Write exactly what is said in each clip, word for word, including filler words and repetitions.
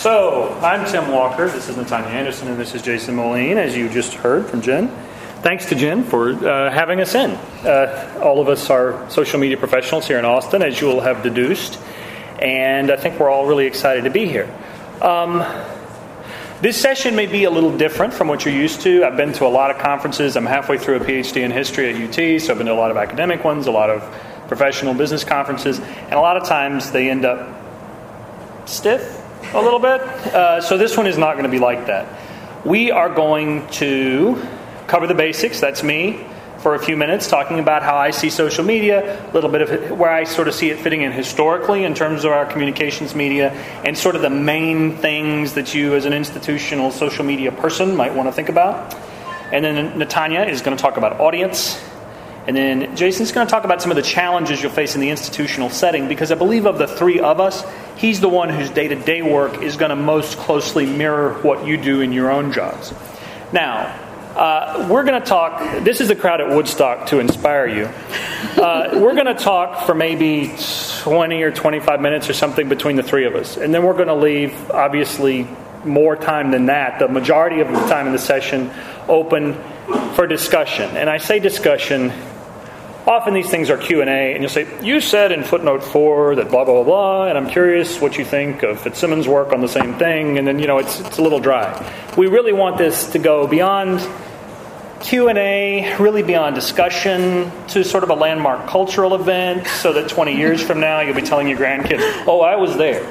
So, I'm Tim Walker, this is Natanya Anderson, and this is Jason Moline, as you just heard from Jen. Thanks to Jen for uh, having us in. Uh, all of us are social media professionals here in Austin, as you will have deduced, and I think we're all really excited to be here. Um, this session may be a little different from what you're used to. I've been to a lot of conferences. I'm halfway through a PhD in history at U T, so I've been to a lot of academic ones, a lot of professional business conferences, and a lot of times they end up stiff a little bit. Uh, so this one is not going to be like that. We are going to cover the basics. That's me for a few minutes, talking about how I see social media, a little bit of where I sort of see it fitting in historically in terms of our communications media, and sort of the main things that you as an institutional social media person might want to think about. And then Natanya is going to talk about audience. And then Jason's going to talk about some of the challenges you'll face in the institutional setting, because I believe of the three of us, he's the one whose day-to-day work is going to most closely mirror what you do in your own jobs. Now, uh, we're going to talk, this is the crowd at Woodstock to inspire you. Uh, we're going to talk for maybe twenty or twenty-five minutes or something between the three of us. And then we're going to leave, obviously, more time than that, the majority of the time in the session, open for discussion. And I say discussion, often these things are Q and A, and you'll say, you said in footnote four that blah, blah, blah, blah, and I'm curious what you think of Fitzsimmons' work on the same thing, and then, you know, it's it's a little dry. We really want this to go beyond Q and A, really beyond discussion, to sort of a landmark cultural event, so that twenty years from now you'll be telling your grandkids, oh, I was there.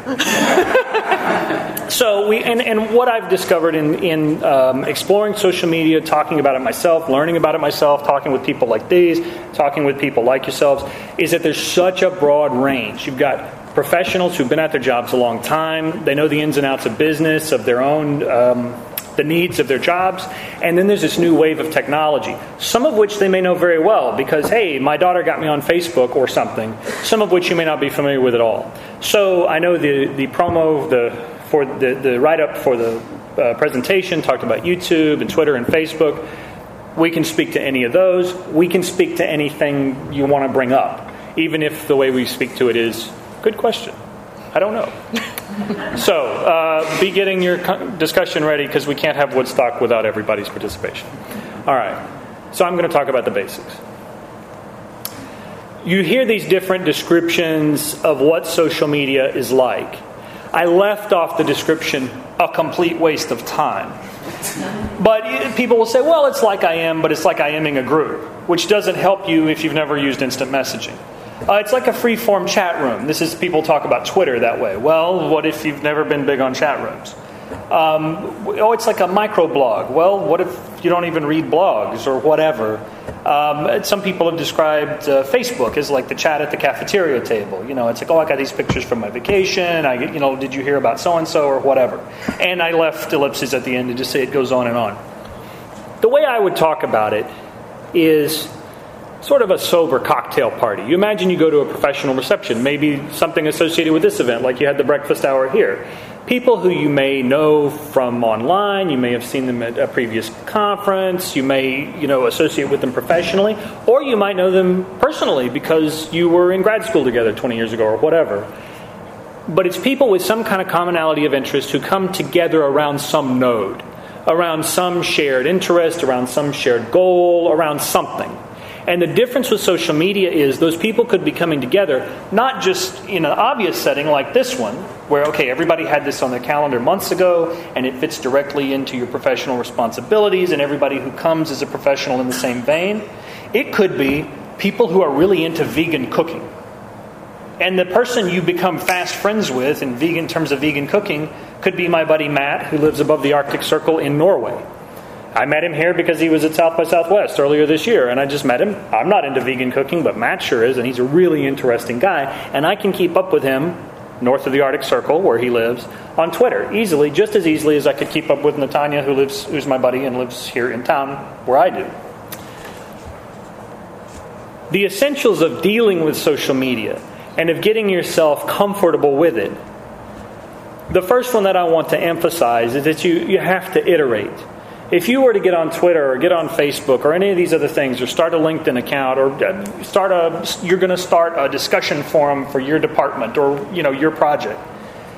So we and, and what I've discovered in, in um, exploring social media, talking about it myself, learning about it myself, talking with people like these, talking with people like yourselves, is that there's such a broad range. You've got professionals who've been at their jobs a long time. They know the ins and outs of business, of their own um the needs of their jobs, and then there's this new wave of technology, some of which they may know very well because, hey, my daughter got me on Facebook or something, some of which you may not be familiar with at all. So I know the, the promo the for the, the write-up for the uh, presentation talked about YouTube and Twitter and Facebook. We can speak to any of those. We can speak to anything you want to bring up, even if the way we speak to it is, good question, I don't know. So, uh, be getting your discussion ready, because we can't have Woodstock without everybody's participation. All right. So I'm going to talk about the basics. You hear these different descriptions of what social media is like. I left off the description, a complete waste of time. But people will say, well, it's like I am, but it's like I aming a group, which doesn't help you if you've never used instant messaging. Uh, it's like a free-form chat room. This is, people talk about Twitter that way. Well, what if you've never been big on chat rooms? Um, oh, it's like a microblog. Well, what if you don't even read blogs or whatever? Um, some people have described uh, Facebook as like the chat at the cafeteria table. You know, it's like, oh, I got these pictures from my vacation. I get, you know, did you hear about so-and-so or whatever? And I left ellipses at the end to just say it goes on and on. The way I would talk about it is sort of a sober cocktail party. You imagine you go to a professional reception, maybe something associated with this event, like you had the breakfast hour here. People who you may know from online, you may have seen them at a previous conference, you may, you know, associate with them professionally, or you might know them personally because you were in grad school together twenty years ago or whatever. But it's people with some kind of commonality of interest who come together around some node, around some shared interest, around some shared goal, around something. And the difference with social media is those people could be coming together, not just in an obvious setting like this one, where, okay, everybody had this on their calendar months ago, and it fits directly into your professional responsibilities, and everybody who comes is a professional in the same vein. It could be people who are really into vegan cooking. And the person you become fast friends with in vegan in terms of vegan cooking could be my buddy Matt, who lives above the Arctic Circle in Norway. I met him here because he was at South by Southwest earlier this year, and I just met him. I'm not into vegan cooking, but Matt sure is, and he's a really interesting guy. And I can keep up with him north of the Arctic Circle, where he lives, on Twitter easily, just as easily as I could keep up with Natanya, who lives, who's my buddy and lives here in town where I do. The essentials of dealing with social media and of getting yourself comfortable with it. The first one that I want to emphasize is that you, you have to iterate. If you were to get on Twitter or get on Facebook or any of these other things, or start a LinkedIn account, or start a, you're going to start a discussion forum for your department or, you know, your project,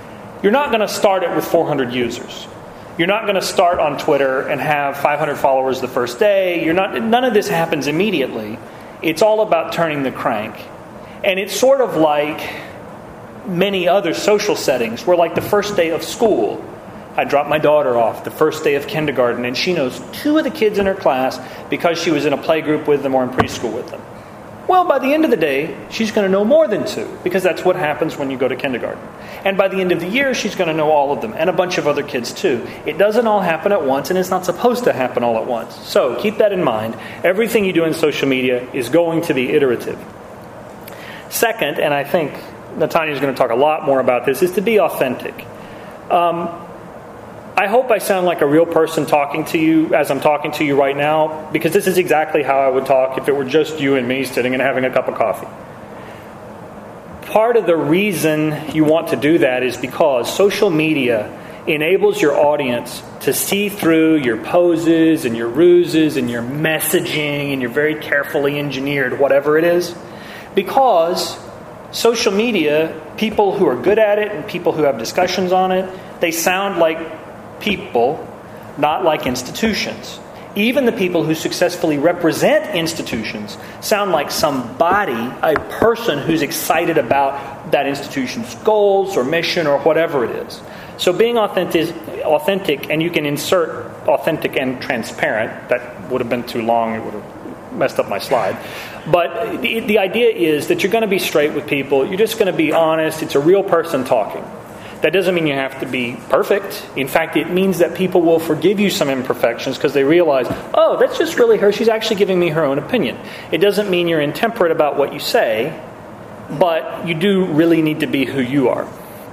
you're not going to start it with four hundred users. You're not going to start on Twitter and have five hundred followers the first day. You're not. None of this happens immediately. It's all about turning the crank. And it's sort of like many other social settings where, like the first day of school, I dropped my daughter off the first day of kindergarten, and she knows two of the kids in her class because she was in a play group with them or in preschool with them. Well, by the end of the day, she's going to know more than two, because that's what happens when you go to kindergarten. And by the end of the year, she's going to know all of them, and a bunch of other kids too. It doesn't all happen at once, and it's not supposed to happen all at once. So keep that in mind. Everything you do in social media is going to be iterative. Second, and I think Natanya is going to talk a lot more about this, is to be authentic. Um, I hope I sound like a real person talking to you as I'm talking to you right now, because this is exactly how I would talk if it were just you and me sitting and having a cup of coffee. Part of the reason you want to do that is because social media enables your audience to see through your poses and your ruses and your messaging and your very carefully engineered whatever it is. Because social media, people who are good at it and people who have discussions on it, they sound like people, not like institutions. Even the people who successfully represent institutions sound like somebody, a person who's excited about that institution's goals or mission or whatever it is. So being authentic, authentic, and you can insert authentic and transparent. That would have been too long. It would have messed up my slide. But the, the idea is that you're going to be straight with people. You're just going to be honest. It's a real person talking. That doesn't mean you have to be perfect. In fact, it means that people will forgive you some imperfections because they realize, oh, that's just really her. She's actually giving me her own opinion. It doesn't mean you're intemperate about what you say, but you do really need to be who you are.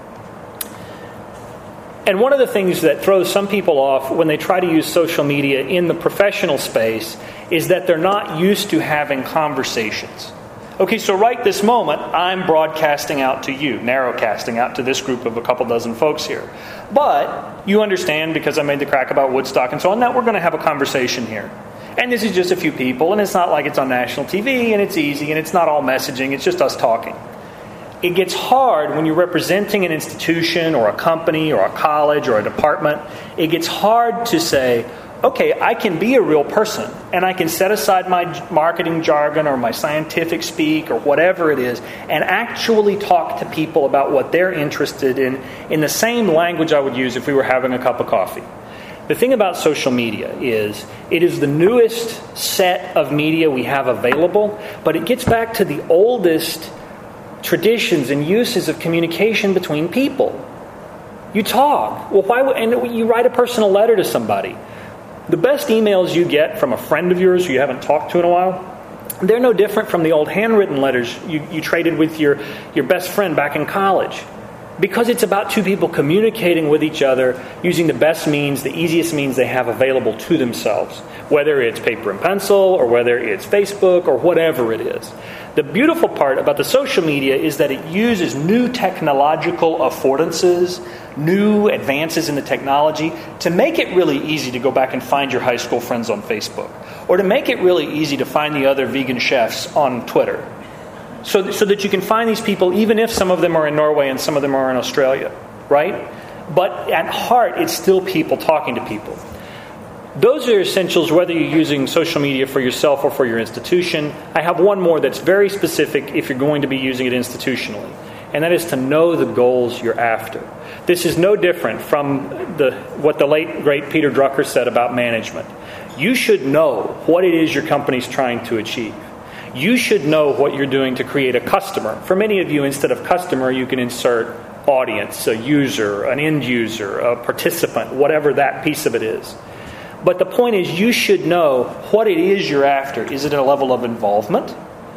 And one of the things that throws some people off when they try to use social media in the professional space is that they're not used to having conversations. Okay, so right this moment, I'm broadcasting out to you, narrowcasting out to this group of a couple dozen folks here. But you understand, because I made the crack about Woodstock and so on, that we're going to have a conversation here. And this is just a few people, and it's not like it's on national T V, and it's easy, and it's not all messaging, it's just us talking. It gets hard when you're representing an institution or a company or a college or a department. It gets hard to say, okay, I can be a real person, and I can set aside my marketing jargon or my scientific speak or whatever it is, and actually talk to people about what they're interested in, in the same language I would use if we were having a cup of coffee. The thing about social media is it is the newest set of media we have available, but it gets back to the oldest traditions and uses of communication between people. You talk. Well, why would, and you write a personal letter to somebody. The best emails you get from a friend of yours who you haven't talked to in a while, they're no different from the old handwritten letters you, you traded with your, your best friend back in college. Because it's about two people communicating with each other using the best means, the easiest means they have available to themselves. Whether it's paper and pencil, or whether it's Facebook, or whatever it is. The beautiful part about the social media is that it uses new technological affordances, new advances in the technology, to make it really easy to go back and find your high school friends on Facebook. Or to make it really easy to find the other vegan chefs on Twitter. So, so that you can find these people, even if some of them are in Norway and some of them are in Australia, right? But at heart, it's still people talking to people. Those are essentials whether you're using social media for yourself or for your institution. I have one more that's very specific if you're going to be using it institutionally, and that is to know the goals you're after. This is no different from the what the late, great Peter Drucker said about management. You should know what it is your company's trying to achieve. You should know what you're doing to create a customer. For many of you, instead of customer, you can insert audience, a user, an end user, a participant, whatever that piece of it is. But the point is, you should know what it is you're after. Is it a level of involvement?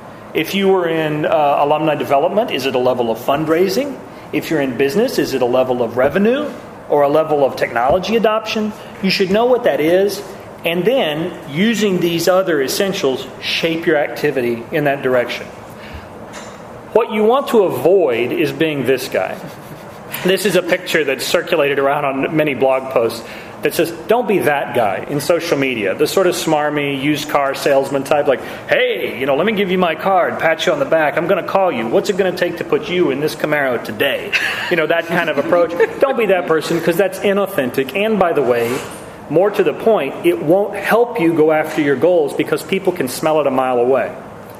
If you were in uh, alumni development, is it a level of fundraising? If you're in business, is it a level of revenue or a level of technology adoption? You should know what that is. And then, using these other essentials, shape your activity in that direction. What you want to avoid is being this guy. This is a picture that's circulated around on many blog posts. that says, don't be that guy in social media, the sort of smarmy used car salesman type, like, hey, you know, let me give you my card, pat you on the back, I'm going to call you. What's it going to take to put you in this Camaro today? You know, that kind of approach. Don't be that person, because that's inauthentic. And by the way, more to the point, it won't help you go after your goals because people can smell it a mile away.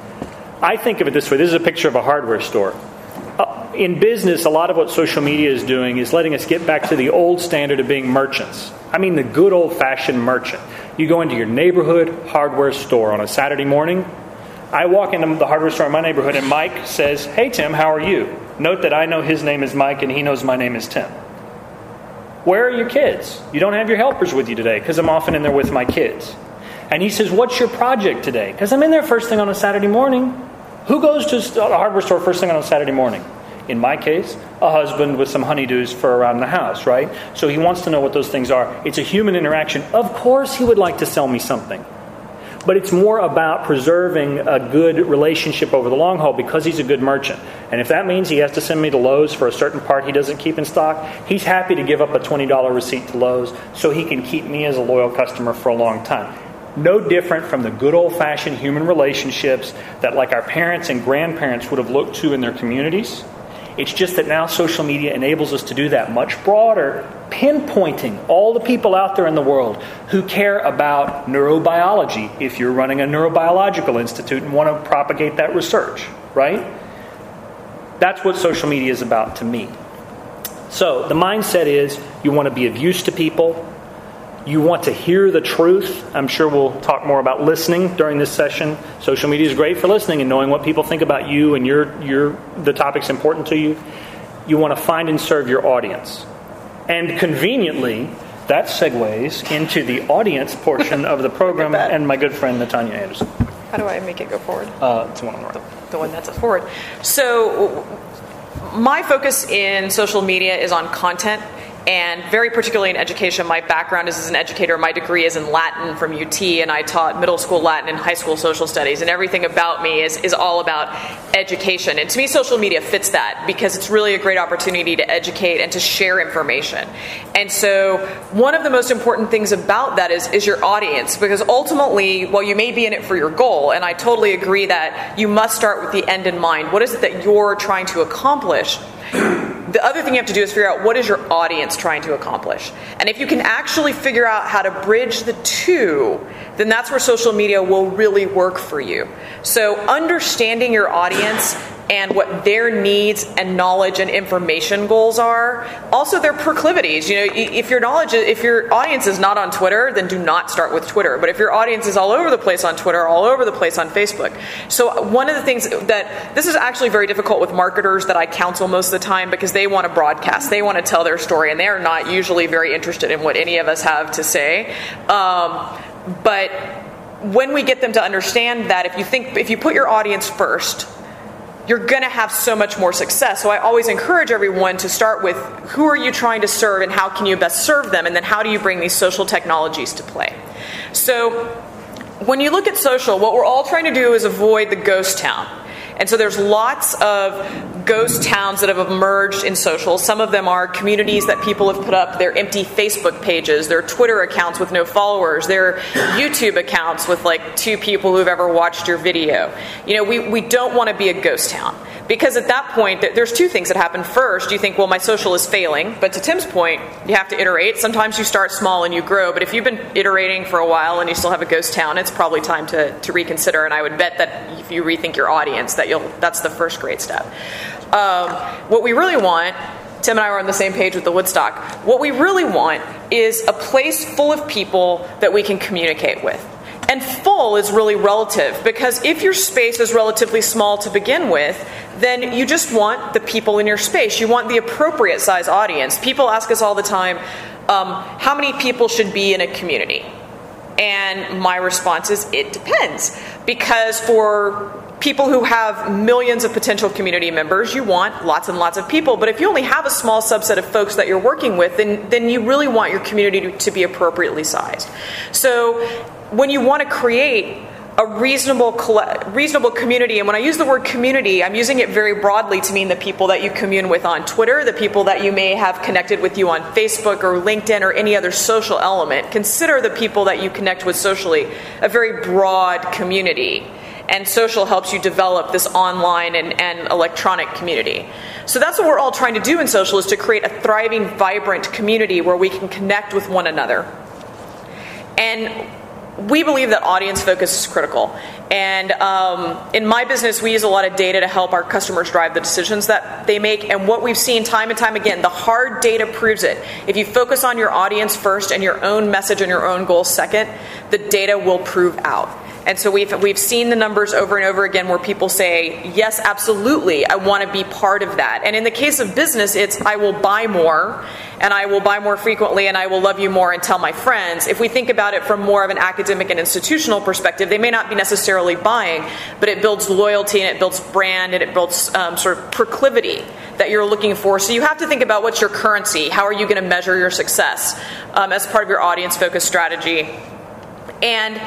I think of it this way. This is a picture of a hardware store. Uh, in business, a lot of what social media is doing is letting us get back to the old standard of being merchants. I mean the good old-fashioned merchant. You go into your neighborhood hardware store on a Saturday morning. I walk into the hardware store in my neighborhood and Mike says, hey, Tim, how are you? Note that I know his name is Mike and he knows my name is Tim. Where are your kids? You don't have your helpers with you today because I'm often in there with my kids. And he says, what's your project today? Because I'm in there first thing on a Saturday morning. Who goes to a hardware store first thing on a Saturday morning? In my case, a husband with some honeydews for around the house, right? So he wants to know what those things are. It's a human interaction. Of course he would like to sell me something. But it's more about preserving a good relationship over the long haul because he's a good merchant. And if that means he has to send me to Lowe's for a certain part he doesn't keep in stock, he's happy to give up a twenty dollars receipt to Lowe's so he can keep me as a loyal customer for a long time. No different from the good old-fashioned human relationships that, like our parents and grandparents would have looked to in their communities. It's just that now social media enables us to do that much broader, pinpointing all the people out there in the world who care about neurobiology, if you're running a neurobiological institute and want to propagate that research, right? That's what social media is about to me. So the mindset is you want to be of use to people. You want to hear the truth. I'm sure we'll talk more about listening during this session. Social media is great for listening and knowing what people think about you and your your the topics important to you. You want to find and serve your audience. And conveniently, that segues into the audience portion of the program and my good friend, Natanya Anderson. How do I make it go forward? Uh, it's one on the right. The, the one that's a forward. So my focus in social media is on content. And very particularly in education, my background is as an educator. My degree is in Latin from U T, and I taught middle school Latin and high school social studies. And everything about me is, is all about education. And to me, social media fits that because it's really a great opportunity to educate and to share information. And so one of the most important things about that is, is your audience. Because ultimately, while you may be in it for your goal, and I totally agree that you must start with the end in mind. What is it that you're trying to accomplish? The other thing you have to do is figure out what is your audience trying to accomplish. And if you can actually figure out how to bridge the two, then that's where social media will really work for you. So understanding your audience and what their needs and knowledge and information goals are, also their proclivities. You know, if your knowledge, if your audience is not on Twitter, then do not start with Twitter. But if your audience is all over the place on Twitter, all over the place on Facebook. So one of the things that, this is actually very difficult with marketers that I counsel most of the time because they want to broadcast, they want to tell their story, and they are not usually very interested in what any of us have to say. Um, but when we get them to understand that if you think, if you put your audience first, you're going to have so much more success. So I always encourage everyone to start with who are you trying to serve and how can you best serve them, and then how do you bring these social technologies to play. So when you look at social, what we're all trying to do is avoid the ghost town. And so there's lots of ghost towns that have emerged in social. Some of them are communities that people have put up their empty Facebook pages, their Twitter accounts with no followers, their YouTube accounts with like two people who've ever watched your video. You know, we, we don't want to be a ghost town. Because at that point, there's two things that happen. First, you think, well, my social is failing. But to Tim's point, you have to iterate. Sometimes you start small and you grow. But if you've been iterating for a while and you still have a ghost town, it's probably time to, to reconsider. And I would bet that if you rethink your audience, that you'll that's the first great step. Um, what we really want, Tim and I were on the same page with the Woodstock, what we really want is a place full of people that we can communicate with. And full is really relative, because if your space is relatively small to begin with, then you just want the people in your space. You want the appropriate size audience. People ask us all the time, um, how many people should be in a community? And my response is, it depends. Because for people who have millions of potential community members, you want lots and lots of people. But if you only have a small subset of folks that you're working with, then, then you really want your community to, to be appropriately sized. So when you want to create a reasonable reasonable community. And when I use the word community, I'm using it very broadly to mean the people that you commune with on Twitter, the people that you may have connected with you on Facebook or LinkedIn or any other social element. Consider the people that you connect with socially a very broad community. And social helps you develop this online and, and electronic community. So that's what we're all trying to do in social, is to create a thriving, vibrant community where we can connect with one another. And we believe that audience focus is critical. And um, in my business, we use a lot of data to help our customers drive the decisions that they make. And what we've seen time and time again, the hard data proves it. If you focus on your audience first and your own message and your own goals second, the data will prove out. And so we've we've seen the numbers over and over again where people say, yes, absolutely, I want to be part of that. And in the case of business, it's I will buy more, and I will buy more frequently, and I will love you more and tell my friends. If we think about it from more of an academic and institutional perspective, they may not be necessarily buying, but it builds loyalty, and it builds brand, and it builds um, sort of proclivity that you're looking for. So you have to think about what's your currency. How are you going to measure your success um, as part of your audience-focused strategy? And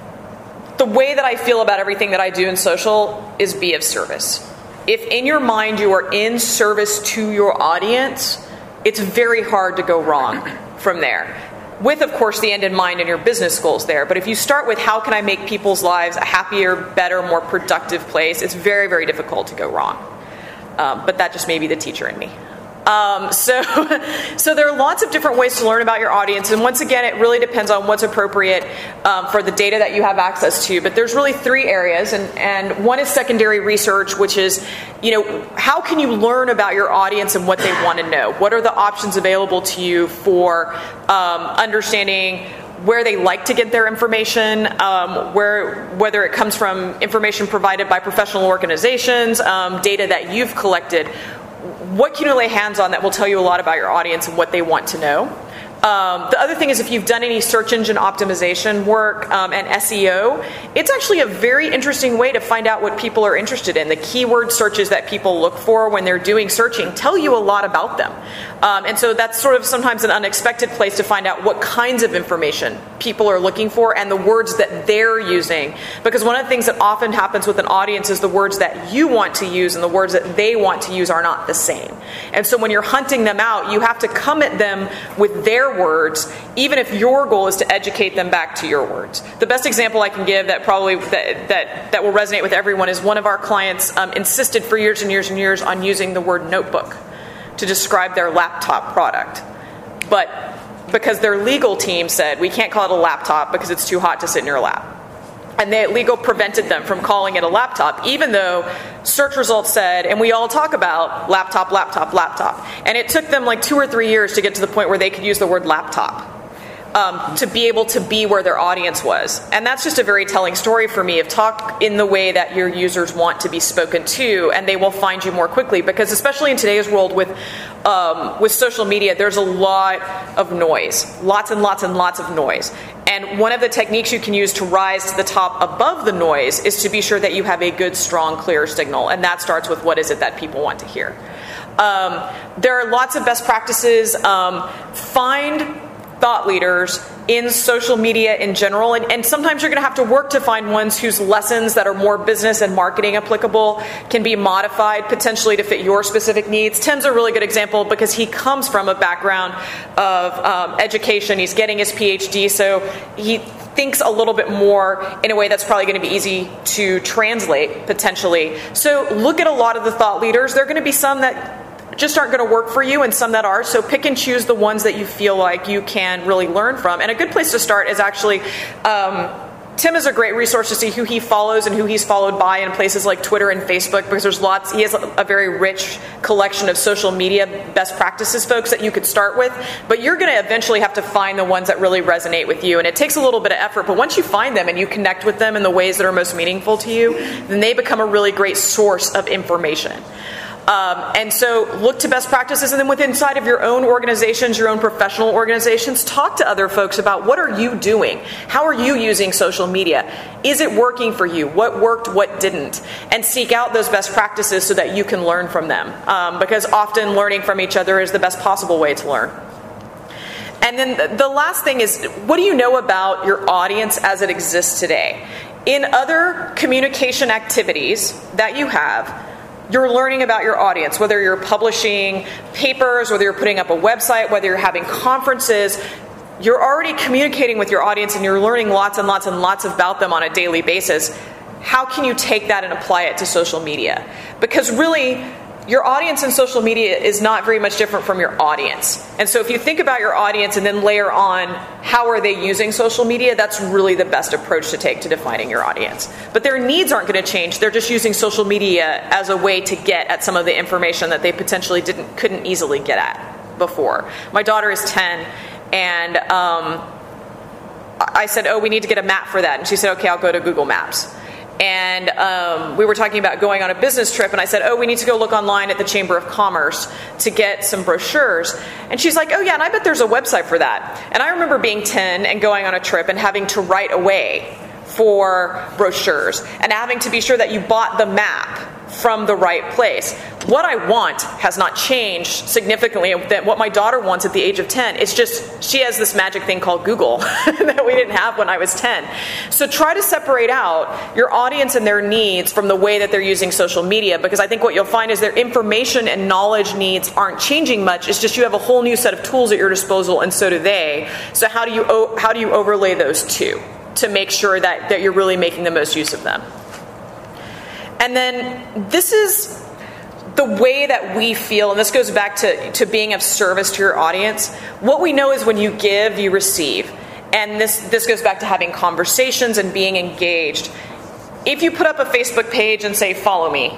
the way that I feel about everything that I do in social is be of service. If in your mind you are in service to your audience, it's very hard to go wrong from there. With, of course, the end in mind and your business goals there. But if you start with how can I make people's lives a happier, better, more productive place, it's very, very difficult to go wrong. Um, but that just may be the teacher in me. Um, so, so there are lots of different ways to learn about your audience, and once again, it really depends on what's appropriate um, for the data that you have access to. But there's really three areas, and, and one is secondary research, which is, you know, how can you learn about your audience and what they want to know? What are the options available to you for um, understanding where they like to get their information, um, where whether it comes from information provided by professional organizations, um, data that you've collected. What can you lay hands on that will tell you a lot about your audience and what they want to know? Um, the other thing is if you've done any search engine optimization work um, and S E O, it's actually a very interesting way to find out what people are interested in. The keyword searches that people look for when they're doing searching tell you a lot about them. Um, and so that's sort of sometimes an unexpected place to find out what kinds of information people are looking for and the words that they're using. Because one of the things that often happens with an audience is the words that you want to use and the words that they want to use are not the same. And so when you're hunting them out, you have to come at them with their words, even if your goal is to educate them back to your words. The best example I can give that probably that that, that will resonate with everyone is one of our clients um, insisted for years and years and years on using the word notebook to describe their laptop product. But because their legal team said, we can't call it a laptop because it's too hot to sit in your lap. And the legal prevented them from calling it a laptop, even though search results said, and we all talk about laptop, laptop, laptop. And it took them like two or three years to get to the point where they could use the word laptop um, to be able to be where their audience was. And that's just a very telling story for me of talk in the way that your users want to be spoken to, and they will find you more quickly. Because especially in today's world with um, with social media, there's a lot of noise, lots and lots and lots of noise. And one of the techniques you can use to rise to the top above the noise is to be sure that you have a good, strong, clear signal. And that starts with what is it that people want to hear. Um, there are lots of best practices. Um, find thought leaders in social media in general, and, and sometimes you're going to have to work to find ones whose lessons that are more business and marketing applicable can be modified potentially to fit your specific needs. Tim's a really good example because he comes from a background of um, education. He's getting his P H D, so he thinks a little bit more in a way that's probably going to be easy to translate potentially. So look at a lot of the thought leaders. There are going to be some that just aren't going to work for you and some that are. So pick and choose the ones that you feel like you can really learn from. And a good place to start is actually, um, Tim is a great resource to see who he follows and who he's followed by in places like Twitter and Facebook, because there's lots, he has a very rich collection of social media best practices folks that you could start with. But you're going to eventually have to find the ones that really resonate with you. And it takes a little bit of effort, but once you find them and you connect with them in the ways that are most meaningful to you, then they become a really great source of information. Um, and so look to best practices, and then within inside of your own organizations, your own professional organizations, talk to other folks about what are you doing? How are you using social media? Is it working for you? What worked, what didn't? And seek out those best practices so that you can learn from them. Um, because often learning from each other is the best possible way to learn. And then the last thing is, what do you know about your audience as it exists today? in other communication activities that you have, you're learning about your audience, whether you're publishing papers, whether you're putting up a website, whether you're having conferences. You're already communicating with your audience and you're learning lots and lots and lots about them on a daily basis. How can you take that and apply it to social media? Because really, your audience in social media is not very much different from your audience. And so if you think about your audience and then layer on how are they using social media, that's really the best approach to take to defining your audience. But their needs aren't going to change. They're just using social media as a way to get at some of the information that they potentially didn't couldn't easily get at before. My daughter is ten, and um, I said, oh, we need to get a map for that. And she said, okay, I'll go to Google Maps. And um, we were talking about going on a business trip, and I said, oh, we need to go look online at the Chamber of Commerce to get some brochures. And she's like, oh, yeah, and I bet there's a website for that. And I remember being ten and going on a trip and having to write away for brochures and having to be sure that you bought the map from the right place. What I want has not changed significantly than what my daughter wants at the age of ten. It's just she has this magic thing called Google that we didn't have when I was ten. So try to separate out your audience and their needs from the way that they're using social media, because I think what you'll find is their information and knowledge needs aren't changing much. It's just you have a whole new set of tools at your disposal, and so do they. So how do you how do you overlay those two to make sure that, that you're really making the most use of them? And then this is the way that we feel, and this goes back to, to being of service to your audience. What we know is when you give, you receive. And this, this goes back to having conversations and being engaged. If you put up a Facebook page and say, follow me,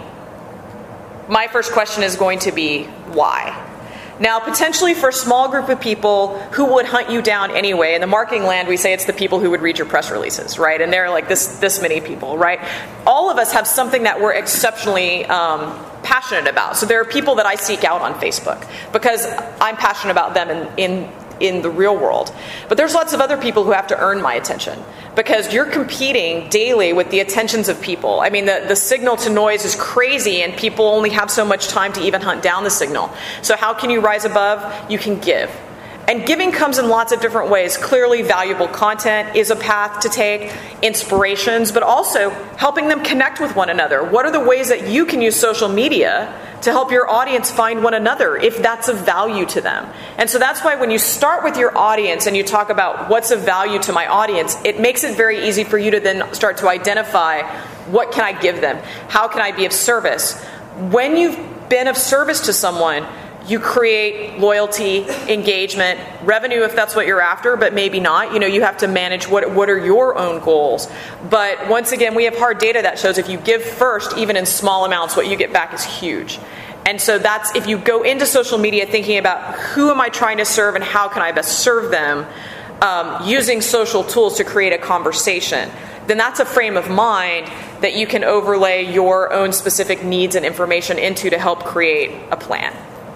my first question is going to be, why? Now, potentially for a small group of people who would hunt you down anyway, in the marketing land, we say it's the people who would read your press releases, right? And they're like this this many people, right? All of us have something that we're exceptionally um, passionate about. So there are people that I seek out on Facebook because I'm passionate about them in, in in the real world. But there's lots of other people who have to earn my attention because you're competing daily with the attentions of people. I mean, the, the signal to noise is crazy and people only have so much time to even hunt down the signal. So how can you rise above? You can give. And giving comes in lots of different ways. Clearly, valuable content is a path to take, inspirations, but also helping them connect with one another. What are the ways that you can use social media to help your audience find one another if that's of value to them? And so that's why when you start with your audience and you talk about what's of value to my audience, it makes it very easy for you to then start to identify what can I give them? How can I be of service? When you've been of service to someone, you create loyalty, engagement, revenue if that's what you're after, but maybe not. You know, you have to manage what what are your own goals. But once again, we have hard data that shows if you give first, even in small amounts, what you get back is huge. And so that's, if you go into social media thinking about who am I trying to serve and how can I best serve them, um, using social tools to create a conversation, then that's a frame of mind that you can overlay your own specific needs and information into to help create a plan.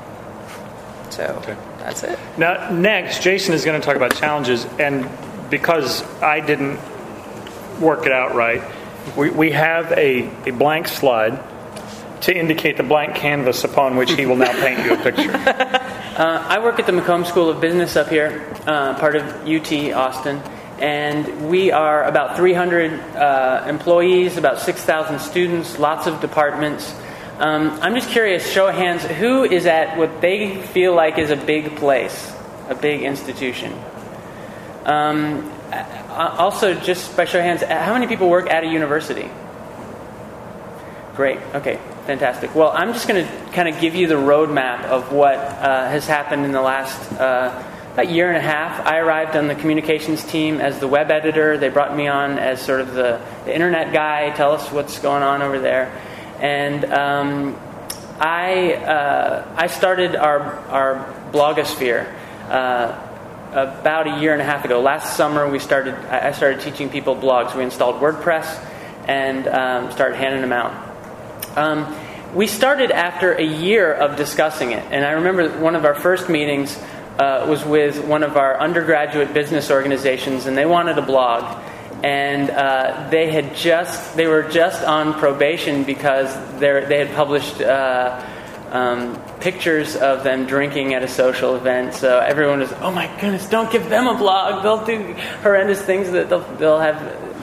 So okay. That's it. Now, next, Jason is going to talk about challenges, and because I didn't work it out right, we, we have a, a blank slide to indicate the blank canvas upon which he will now paint you a picture. uh, I work at the Macomb School of Business up here, uh, part of U T Austin, and we are about three hundred uh, employees, about six thousand students, lots of departments. Um, I'm just curious, show of hands, who is at what they feel like is a big place, a big institution? Um, also, just by show of hands, how many people work at a university? Great, okay, fantastic. Well, I'm just going to kind of give you the roadmap of what uh, has happened in the last uh, about year and a half. I arrived on the communications team as the web editor. They brought me on as sort of the, the internet guy, tell us what's going on over there. And um, I uh, I started our our blogosphere uh, about a year and a half ago. Last summer, we started. I started teaching people blogs. We installed WordPress and um, started handing them out. Um, we started after a year of discussing it, and I remember one of our first meetings uh, was with one of our undergraduate business organizations, and they wanted a blog. And uh, they had just, they were just on probation because they had published uh, um, pictures of them drinking at a social event. So everyone was, oh my goodness, don't give them a blog. They'll do horrendous things that they'll, they'll have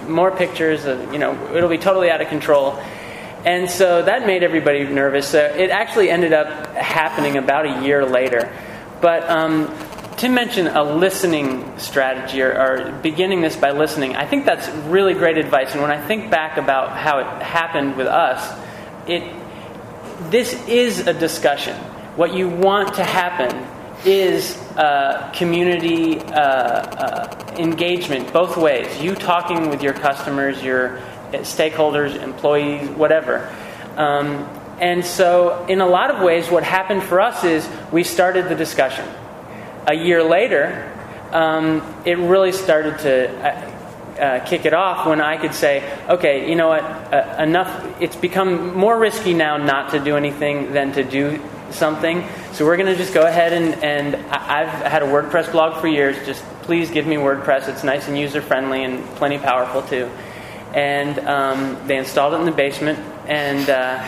more pictures, of, you know, it'll be totally out of control. And so that made everybody nervous. So it actually ended up happening about a year later. But um, Tim mentioned a listening strategy, or, or beginning this by listening. I think that's really great advice. And when I think back about how it happened with us, it this is a discussion. What you want to happen is uh, community uh, uh, engagement both ways. You talking with your customers, your stakeholders, employees, whatever. Um, and so in a lot of ways, what happened for us is we started the discussion. A year later, um, it really started to uh, uh, kick it off when I could say, okay, you know what, uh, enough, it's become more risky now not to do anything than to do something. So we're going to just go ahead and, and I've had a WordPress blog for years. Just please give me WordPress. It's nice and user-friendly and plenty powerful too. And um, they installed it in the basement. And uh,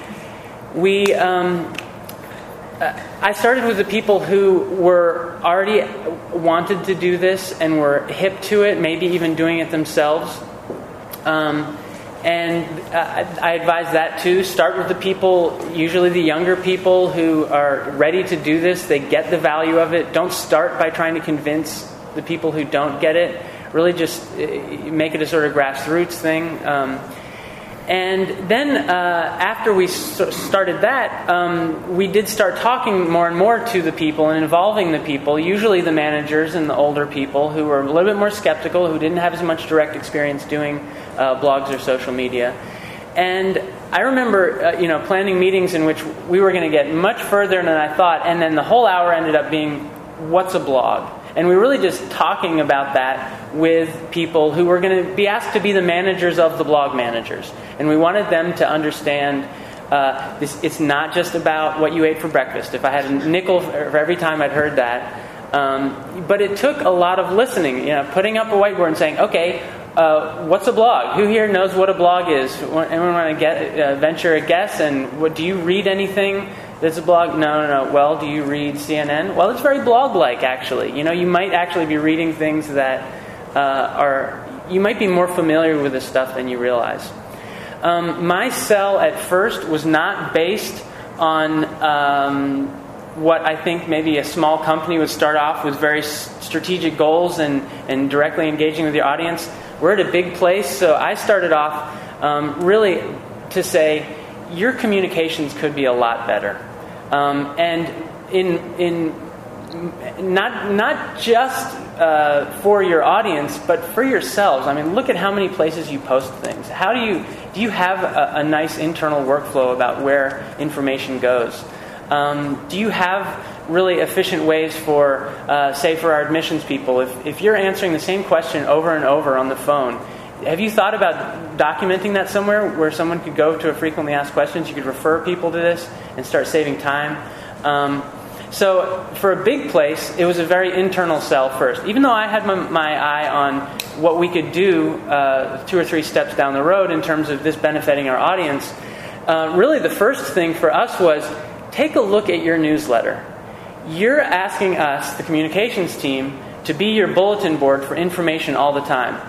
we, um, I started with the people who were already wanted to do this and were hip to it, maybe even doing it themselves. Um, And uh, I advise that too. Start with the people, usually the younger people who are ready to do this. They get the value of it. Don't start by trying to convince the people who don't get it. Really just make it a sort of grassroots thing. Um, and then uh, after we started that, um, we did start talking more and more to the people and involving the people, usually the managers and the older people who were a little bit more skeptical, who didn't have as much direct experience doing uh, blogs or social media. And I remember, uh, you know, planning meetings in which we were going to get much further than I thought, and then the whole hour ended up being, what's a blog? And we were really just talking about that with people who were going to be asked to be the managers of the blog managers. And we wanted them to understand uh, this, it's not just about what you ate for breakfast. If I had a nickel for every time I'd heard that. Um, but it took a lot of listening, you know, putting up a whiteboard and saying, okay, uh, what's a blog? Who here knows what a blog is? Anyone want to get, uh, venture a guess? And what, do you read anything? There's a blog? No, no, no. Well, do you read C N N? Well, it's very blog-like, actually. You know, you might actually be reading things that uh, are... You might be more familiar with this stuff than you realize. Um, my sell at first was not based on um, what I think maybe a small company would start off with very strategic goals and, and directly engaging with your audience. We're at a big place, so I started off um, really to say, your communications could be a lot better. Um, and in in not not just uh, for your audience, but for yourselves. I mean, look at how many places you post things. How do you do you have a, a nice internal workflow about where information goes? Um, do you have really efficient ways for, uh, say, for our admissions people? If if you're answering the same question over and over on the phone, have you thought about documenting that somewhere where someone could go to a frequently asked questions? You could refer people to this and start saving time. Um, so for a big place, it was a very internal sell first. Even though I had my, my eye on what we could do uh, two or three steps down the road in terms of this benefiting our audience, uh, really the first thing for us was take a look at your newsletter. You're asking us, the communications team, to be your bulletin board for information all the time.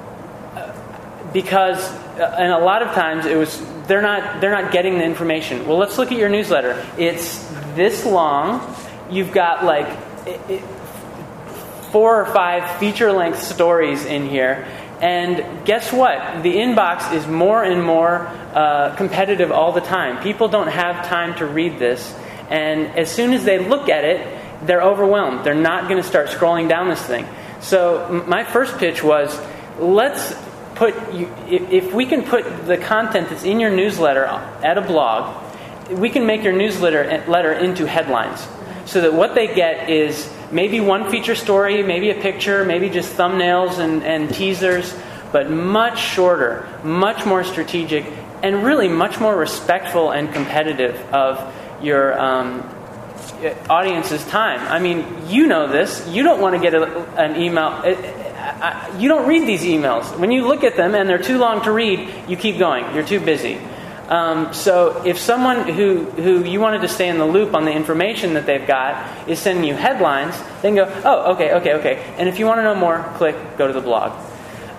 Because, and a lot of times it was they're not they're not getting the information. Well, let's look at your newsletter. It's this long. You've got like it, it, four or five feature-length stories in here, and guess what? The inbox is more and more uh, competitive all the time. People don't have time to read this, and as soon as they look at it, they're overwhelmed. They're not going to start scrolling down this thing. So my first pitch was, let's Put you, if we can put the content that's in your newsletter at a blog, we can make your newsletter letter into headlines. So that what they get is maybe one feature story, maybe a picture, maybe just thumbnails and, and teasers, but much shorter, much more strategic, and really much more respectful and competitive of your um, audience's time. I mean, you know this. You don't want to get a, an email... It, I, you don't read these emails. When you look at them and they're too long to read, you keep going. You're too busy. Um, so if someone who, who you wanted to stay in the loop on the information that they've got is sending you headlines, then go, oh, okay, okay, okay. And if you want to know more, click, go to the blog.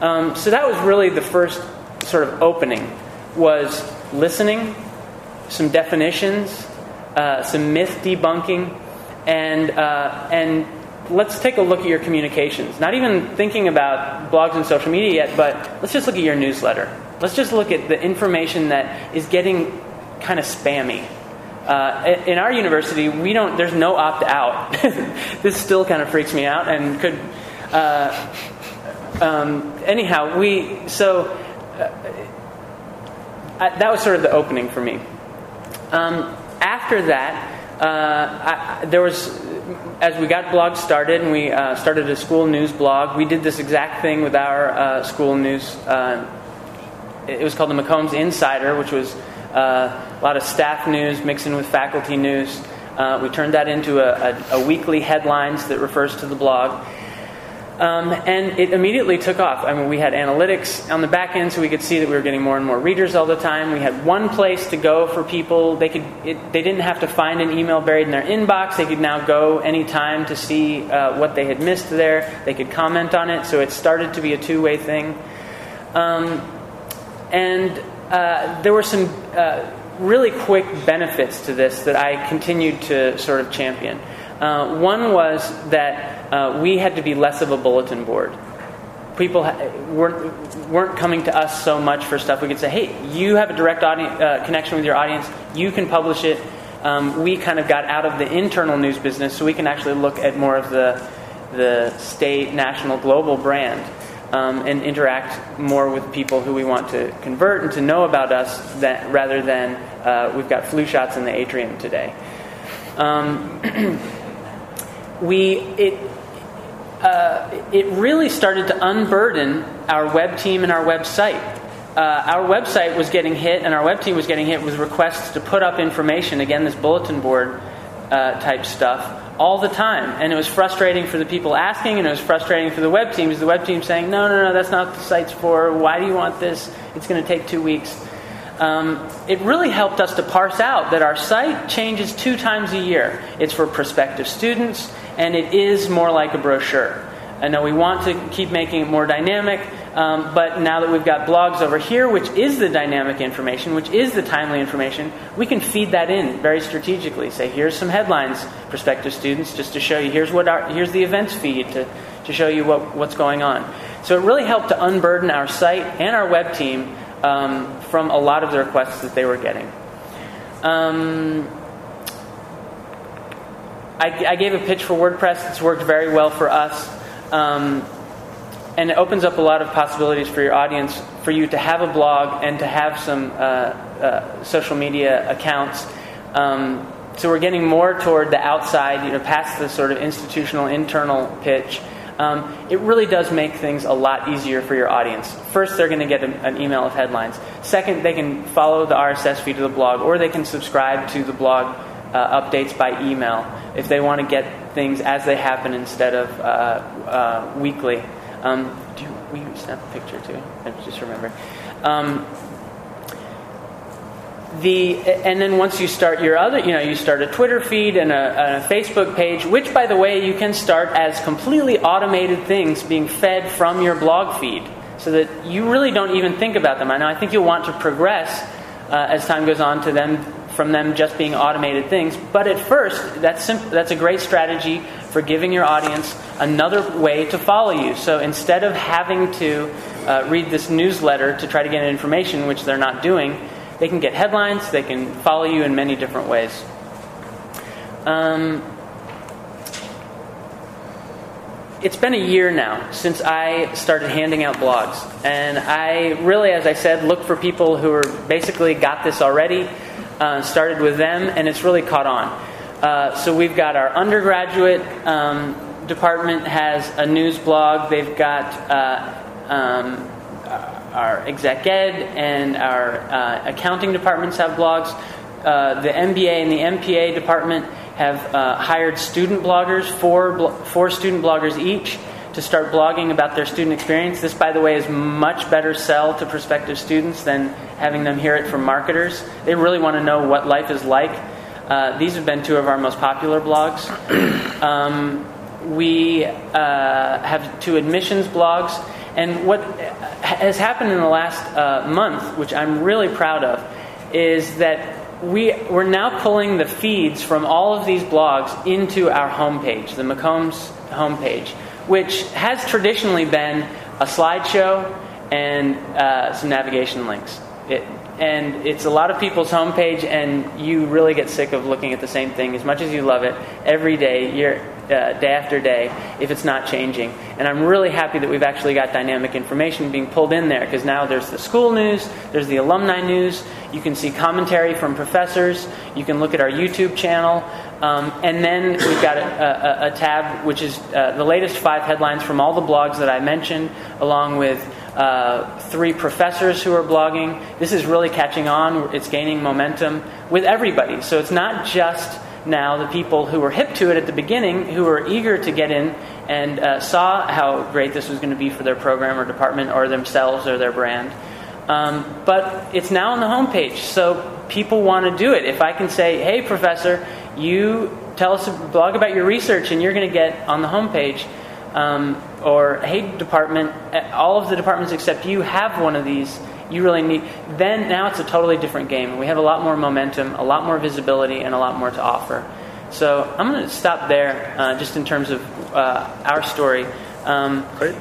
Um, so that was really the first sort of opening, was listening, some definitions, uh, some myth debunking, and uh, and let's take a look at your communications. Not even thinking about blogs and social media yet, but let's just look at your newsletter. Let's just look at the information that is getting kind of spammy. Uh, in our university, we don't. There's no opt-out. This still kind of freaks me out, and could. Uh, um, anyhow, we so uh, I, that was sort of the opening for me. Um, after that, uh, I, there was, as we got blogs started, and we uh, started a school news blog. We did this exact thing with our uh, school news. Uh, it was called the McCombs Insider, which was Uh, a lot of staff news mixed in with faculty news. Uh, we turned that into a, a, a weekly headlines that refers to the blog. Um, and it immediately took off. I mean, we had analytics on the back end, so we could see that we were getting more and more readers all the time. We had one place to go for people. They could it, they didn't have to find an email buried in their inbox. They could now go anytime to see uh, what they had missed there. They could comment on it. So it started to be a two-way thing. Um, and Uh, there were some uh, really quick benefits to this that I continued to sort of champion. Uh, one was that uh, we had to be less of a bulletin board. People ha- weren't, weren't coming to us so much for stuff. We could say, hey, you have a direct audi- uh, connection with your audience. You can publish it. Um, we kind of got out of the internal news business, so we can actually look at more of the, the state, national, global brand. Um, and interact more with people who we want to convert and to know about us, that, rather than uh, we've got flu shots in the atrium today. Um, we it uh, it really started to unburden our web team and our website. Uh, our website was getting hit, and our web team was getting hit with requests to put up information. Again, this bulletin board uh, type stuff. All the time. And it was frustrating for the people asking, and it was frustrating for the web teams. The web team saying, no, no, no, that's not what the site's for. Why do you want this? It's going to take two weeks. Um, it really helped us to parse out that our site changes two times a year. It's for prospective students, and it is more like a brochure. I know we want to keep making it more dynamic, um, but now that we've got blogs over here, which is the dynamic information, which is the timely information, we can feed that in very strategically. Say, here's some headlines, prospective students, just to show you, here's what our, here's the events feed to, to show you what, what's going on. So it really helped to unburden our site and our web team um, from a lot of the requests that they were getting. Um, I, I gave a pitch for WordPress. It's worked very well for us. Um, and it opens up a lot of possibilities for your audience, for you to have a blog and to have some uh, uh, social media accounts. Um, so we're getting more toward the outside, you know, past the sort of institutional, internal pitch. Um, it really does make things a lot easier for your audience. First, they're going to get a, an email of headlines. Second, they can follow the R S S feed of the blog, or they can subscribe to the blog uh, updates by email if they want to get things as they happen instead of uh, uh, weekly. Um, do you, will you snap a picture too? I just remembered. Um, the and then once you start your other, you know, you start a Twitter feed and a, and a Facebook page, which, by the way, you can start as completely automated things being fed from your blog feed, so that you really don't even think about them. I know I think you'll want to progress uh, as time goes on to them. From them just being automated things. But at first, that's simp- that's a great strategy for giving your audience another way to follow you. So instead of having to uh, read this newsletter to try to get information, which they're not doing, they can get headlines, they can follow you in many different ways. Um, it's been a year now since I started handing out blogs. And I really, as I said, look for people who are basically got this already. Uh, started with them, and it's really caught on. Uh, so we've got our undergraduate um, department has a news blog. They've got uh, um, our exec ed and our uh, accounting departments have blogs. Uh, the M B A and the M P A department have uh, hired student bloggers, four, blo- four student bloggers each, to start blogging about their student experience. This, by the way, is much better sell to prospective students than having them hear it from marketers. They really want to know what life is like. Uh, these have been two of our most popular blogs. Um, we uh, have two admissions blogs, And what has happened in the last uh, month, which I'm really proud of, is that we, we're now pulling the feeds from all of these blogs into our homepage, the McCombs homepage, which has traditionally been a slideshow and uh, some navigation links. It, and it's a lot of people's homepage, and you really get sick of looking at the same thing as much as you love it every day, year, uh, day after day, if it's not changing. And I'm really happy that we've actually got dynamic information being pulled in there, because now there's the school news, there's the alumni news, you can see commentary from professors, you can look at our YouTube channel, um, and then we've got a, a, a tab which is uh, the latest five headlines from all the blogs that I mentioned, along with Uh, three professors who are blogging. This is really catching on. It's gaining momentum with everybody. So it's not just now the people who were hip to it at the beginning, who were eager to get in and uh, saw how great this was going to be for their program or department or themselves or their brand. Um, but it's now on the homepage, so people want to do it. If I can say, hey, professor, you tell us a blog about your research and you're going to get on the homepage. Um, or, hey, department, all of the departments except you have one of these, you really need, then now it's a totally different game. We have a lot more momentum, a lot more visibility, and a lot more to offer. So I'm going to stop there, uh, just in terms of uh, our story. Um, Great.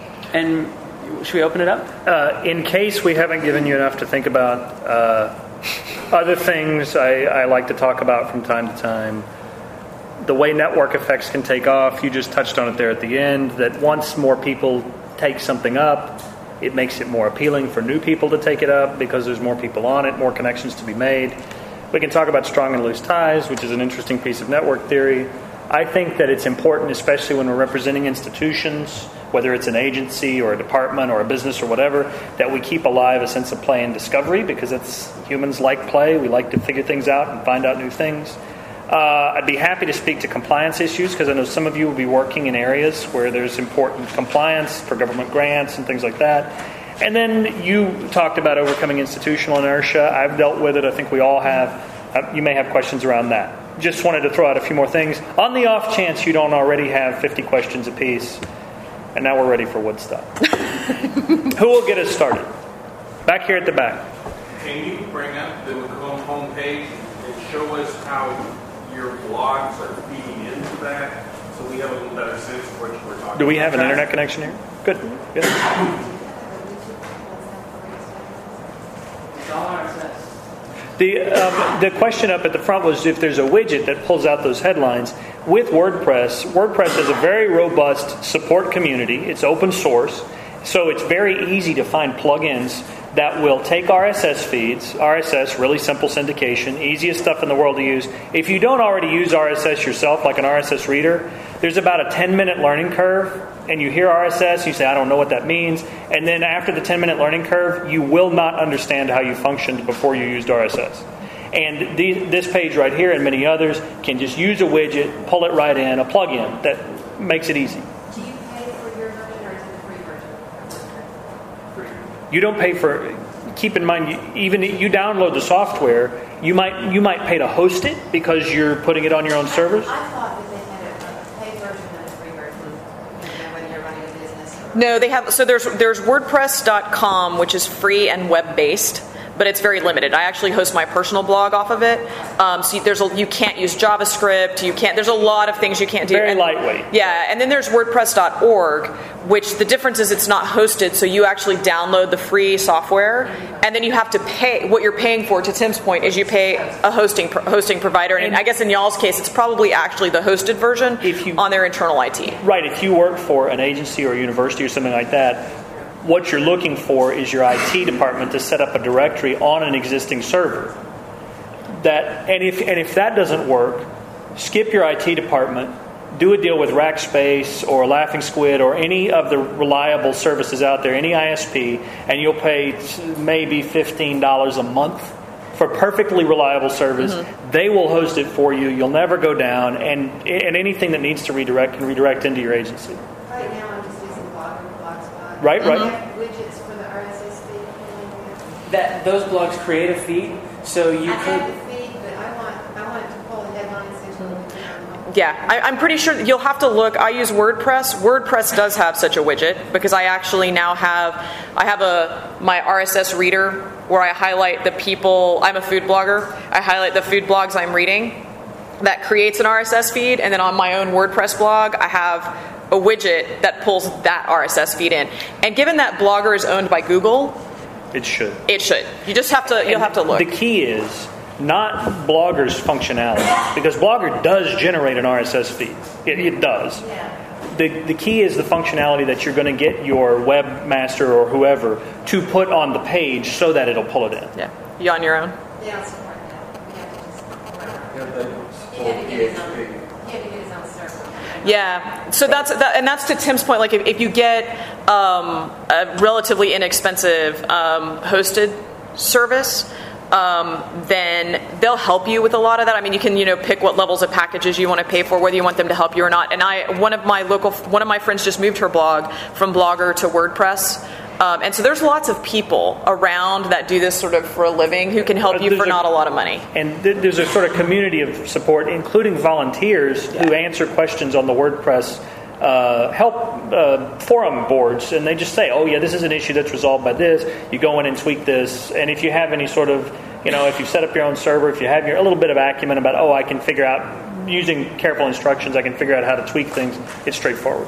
And should we open it up? Uh, in case we haven't given you enough to think about, uh, other things I, I like to talk about from time to time. The way network effects can take off, you just touched on it there at the end, that once more people take something up, it makes it more appealing for new people to take it up because there's more people on it, more connections to be made. We can talk about strong and loose ties, which is an interesting piece of network theory. I think that it's important, especially when we're representing institutions, whether it's an agency or a department or a business or whatever, that we keep alive a sense of play and discovery, because it's humans like play. We like to figure things out and find out new things. Uh, I'd be happy to speak to compliance issues, because I know some of you will be working in areas where there's important compliance for government grants and things like that. And then you talked about overcoming institutional inertia. I've dealt with it. I think we all have. Uh, you may have questions around that. Just wanted to throw out a few more things. On the off chance you don't already have fifty questions apiece, and now we're ready for Woodstock. Who will get us started? Back here at the back. Can you bring up the McComb homepage and show us how your blogs are feeding into that, so we have a little better sense of what we're talking about? Do we have an internet connection here? Good. Good. It's all R S S. The, um, the question up at the front was if there's a widget that pulls out those headlines. With WordPress, WordPress is a very robust support community. It's open source, so it's very easy to find plugins that will take R S S feeds. R S S, really simple syndication, easiest stuff in the world to use. If you don't already use R S S yourself, like an R S S reader, there's about a ten-minute learning curve, and you hear R S S, you say, I don't know what that means, and then after the ten-minute learning curve, you will not understand how you functioned before you used R S S. And the, this page right here and many others can just use a widget, pull it right in, a plugin that makes it easy. Do you pay for your version, or is it the free version? You don't pay for. Keep in mind, you, even you download the software, you might you might pay to host it because you're putting it on your own servers. I thought that they had a paid version and a free version, you know, whether you're running a business or... No, they have. So there's there's WordPress dot com, which is free and web based, but it's very limited. I actually host my personal blog off of it. Um, so there's a, you can't use JavaScript. You can't. There's a lot of things you can't do. Very and, lightweight. Yeah, and then there's WordPress dot org, which the difference is it's not hosted. So you actually download the free software, and then you have to pay. What you're paying for, to Tim's point, is you pay a hosting hosting provider. And, and I guess in y'all's case, it's probably actually the hosted version if you, on their internal I T. Right. If you work for an agency or a university or something like that, what you're looking for is your I T department to set up a directory on an existing server. That and if and if that doesn't work, skip your I T department, do a deal with Rackspace or Laughing Squid or any of the reliable services out there, any I S P, and you'll pay maybe fifteen dollars a month for perfectly reliable service. Mm-hmm. They will host it for you. You'll never go down, and and anything that needs to redirect can redirect into your agency. Right now I'm just using Blogger, Blogspot. Right, right. I have widgets for the R S S feed. That those blogs create a feed, so you I could. have the feed, but I want I want it to pull the headlines into the Yeah, I, I'm pretty sure you'll have to look. I use WordPress. WordPress does have such a widget because I actually now have, I have a my R S S reader where I highlight the people. I'm a food blogger. I highlight the food blogs I'm reading. That creates an R S S feed, and then on my own WordPress blog, I have a widget that pulls that R S S feed in. And given that Blogger is owned by Google, it should. It should. You just have to. You'll and have to look. The key is not Blogger's functionality, because Blogger does generate an R S S feed. It, it does. Yeah. The the key is the functionality that you're going to get your webmaster or whoever to put on the page so that it'll pull it in. Yeah. You on your own? They don't support that. You have to just, Yeah, they you support have to get his own, P H P. you have to get his own server. Yeah, so that's that, and that's to Tim's point. Like, if, if you get um, a relatively inexpensive um, hosted service, um, then they'll help you with a lot of that. I mean, you can you know pick what levels of packages you want to pay for, whether you want them to help you or not. And I, one of my local, one of my friends just moved her blog from Blogger to WordPress. Um, and so there's lots of people around that do this sort of for a living who can help you There's for a- not a lot of money. And th- there's a sort of community of support, including volunteers Yeah. who answer questions on the WordPress uh, help uh, forum boards, and they just say, "Oh yeah, this is an issue that's resolved by this. You go in and tweak this." And if you have any sort of, you know, if you set up your own server, if you have your a little bit of acumen about, oh, I can figure out using careful instructions, I can figure out how to tweak things. It's straightforward.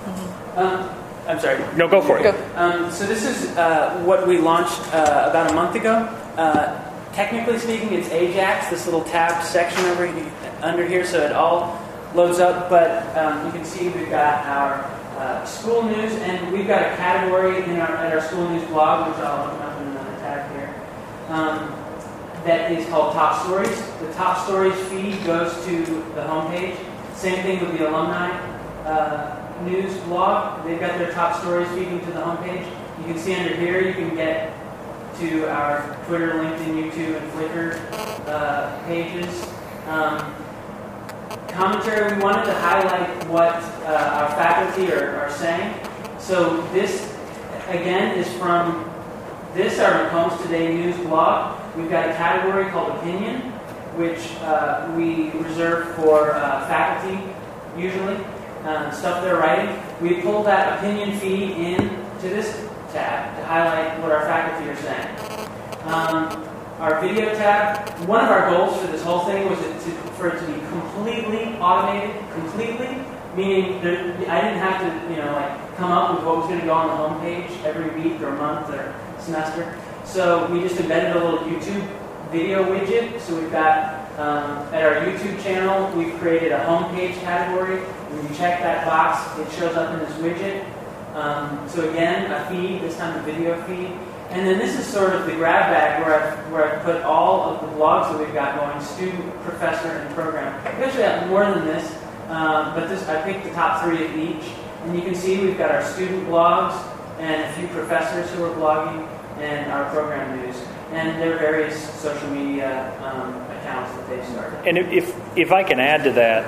Um, I'm sorry. No, go for it. Go. Um, so this is uh, what we launched uh, about a month ago. Uh, technically speaking, it's Ajax, this little tabbed section over he- under here, so it all loads up. But um, you can see we've got our uh, school news, and we've got a category in our at our school news blog, which I'll open up in another tab here, um, that is called Top Stories. The Top Stories feed goes to the homepage. Same thing with the alumni uh, news blog. They've got their top stories feeding to the homepage. You can see under here, you can get to our Twitter, LinkedIn, YouTube, and Flickr uh, pages. Um, commentary, we wanted to highlight what uh, our faculty are, are saying. So this, again, is from this, our McCombs Today news blog. We've got a category called Opinion, which uh, we reserve for uh, faculty, usually. Uh, stuff they're writing. We pulled that opinion feed in to this tab to highlight what our faculty are saying. Um, our video tab, one of our goals for this whole thing was it to, for it to be completely automated, completely, meaning there, I didn't have to, you know, like come up with what was going to go on the homepage every week or month or semester. So we just embedded a little YouTube video widget. So we've got Um, at our YouTube channel, we've created a homepage category. When you check that box, it shows up in this widget. Um, so again, a feed, this time a video feed. And then this is sort of the grab bag where I've, where I've put all of the blogs that we've got going, student, professor, and program. We actually have more than this, um, but this I picked the top three of each. And you can see we've got our student blogs and a few professors who are blogging and our program news. And there are various social media um, accounts that they've started. And if if I can add to that,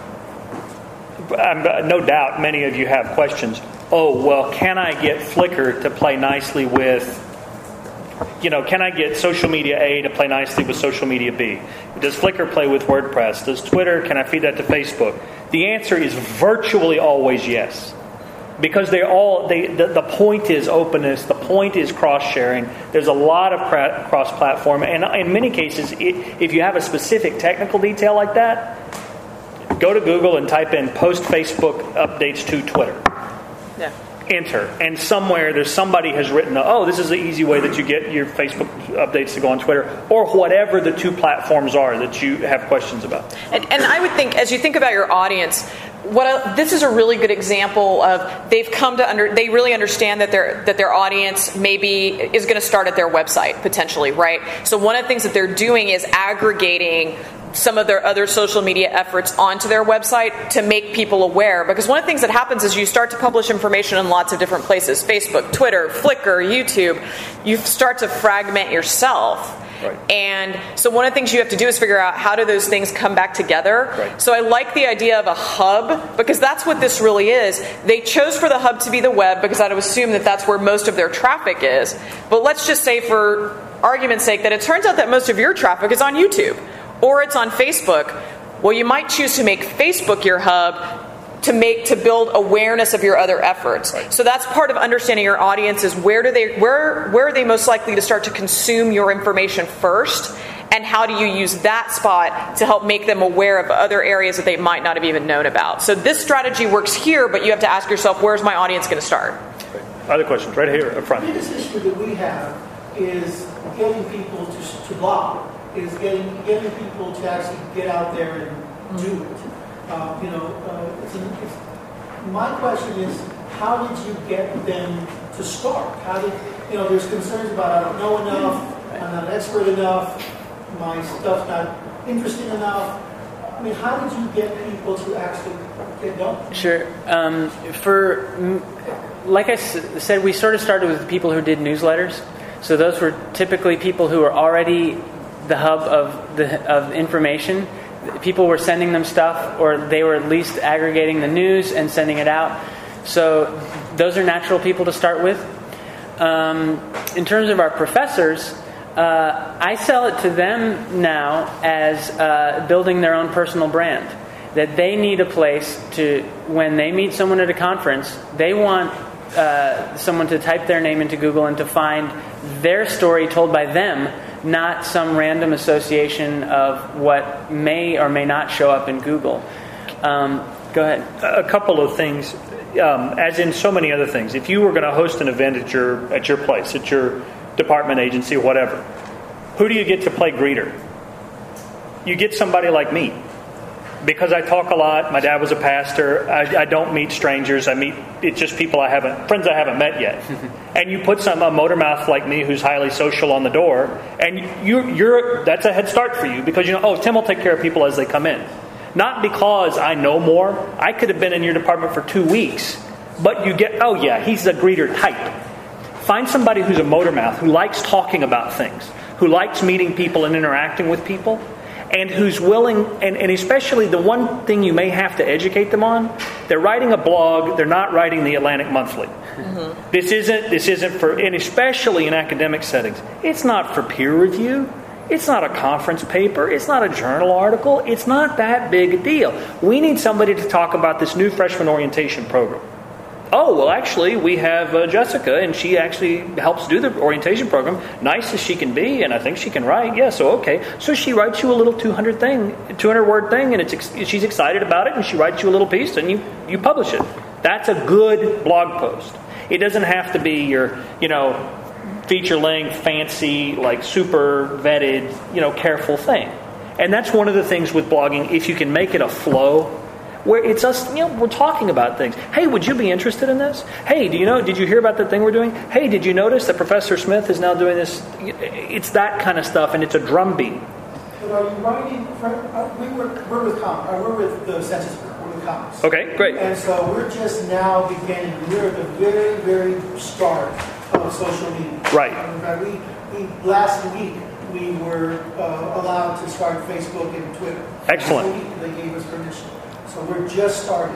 I'm, no doubt many of you have questions. Oh, well, can I get Flickr to play nicely with, you know, can I get social media A to play nicely with social media B? Does Flickr play with WordPress? Does Twitter, can I feed that to Facebook? The answer is virtually always yes. Because they all, they, the, the point is openness, the point is cross-sharing. There's a lot of cross-platform, and in many cases, it, if you have a specific technical detail like that, go to Google and type in post Facebook updates to Twitter. Yeah. Enter, and somewhere there's somebody has written, oh, this is the easy way that you get your Facebook updates to go on Twitter, or whatever the two platforms are that you have questions about. And, and I would think, as you think about your audience, what a, this is a really good example of they've come to under they really understand that their that their audience maybe is going to start at their website potentially, right? So one of the things that they're doing is aggregating some of their other social media efforts onto their website to make people aware. Because one of the things that happens is you start to publish information in lots of different places: Facebook, Twitter, Flickr, YouTube. You start to fragment yourself. Right. And so one of the things you have to do is figure out how do those things come back together. Right. So I like the idea of a hub, because that's what this really is. They chose for the hub to be the web because I would assume that that's where most of their traffic is. But let's just say, for argument's sake, that it turns out that most of your traffic is on YouTube or it's on Facebook. Well, you might choose to make Facebook your hub to make to build awareness of your other efforts. Right. So that's part of understanding your audience is where do they where where are they most likely to start to consume your information first, and how do you use that spot to help make them aware of other areas that they might not have even known about. So this strategy works here, but you have to ask yourself, where's my audience going to start? Right. Other questions right here up front. The biggest issue that we have is getting people to, to blog, is getting getting people to actually get out there and do it. Uh, you know, uh, it's, an, it's, my question is, how did you get them to start? How did, you know, there's concerns about I don't know enough, I'm not an expert enough, my stuff's not interesting enough. I mean, how did you get people to actually get going? Sure. Um, for, like I s- said, we sort of started with people who did newsletters. So those were typically people who were already the hub of the of information. People were sending them stuff, or they were at least aggregating the news and sending it out. So those are natural people to start with. Um, in terms of our professors, uh, I sell it to them now as uh, building their own personal brand. That they need a place to, when they meet someone at a conference, they want uh, someone to type their name into Google and to find their story told by them, not some random association of what may or may not show up in Google. Um, go ahead. A couple of things, um, as in so many other things. If you were going to host an event at your at your place, at your department, agency, whatever, who do you get to play greeter? You get somebody like me. Because I talk a lot, my dad was a pastor, I, I don't meet strangers, I meet it's just people I haven't, friends I haven't met yet. And you put some a motor mouth like me who's highly social on the door, and you, you're that's a head start for you because you know, oh, Tim will take care of people as they come in. Not because I know more. I could have been in your department for two weeks, but you get, oh yeah, he's a greeter type. Find somebody who's a motor mouth, who likes talking about things, who likes meeting people and interacting with people, and who's willing, and, and especially the one thing you may have to educate them on, they're writing a blog, they're not writing the Atlantic Monthly. Mm-hmm. This isn't this isn't for, and especially in academic settings, it's not for peer review, it's not a conference paper, it's not a journal article, it's not that big a deal. We need somebody to talk about this new freshman orientation program. Oh, well, actually, we have uh, Jessica, and she actually helps do the orientation program. Nice as she can be, and I think she can write. Yeah, so okay. So she writes you a little two hundred thing, two hundred word thing, and it's ex- she's excited about it, and she writes you a little piece, and you, you publish it. That's a good blog post. It doesn't have to be your, you know, feature length, fancy, like super vetted, you know, careful thing. And that's one of the things with blogging. If you can make it a flow, where it's us, you know, we're talking about things. Hey, would you be interested in this? Hey, do you know, did you hear about the thing we're doing? Hey, did you notice that Professor Smith is now doing this? It's that kind of stuff, and it's a drumbeat. But are you writing, we were, we're with Com, we're with the Census Bureau, we're with Commons. Okay, great. And so we're just now beginning, we're at the very, very start of social media. Right. In fact, we, we, last week, we were uh, allowed to start Facebook and Twitter. Excellent. Last week, they gave us permission. So we're just starting.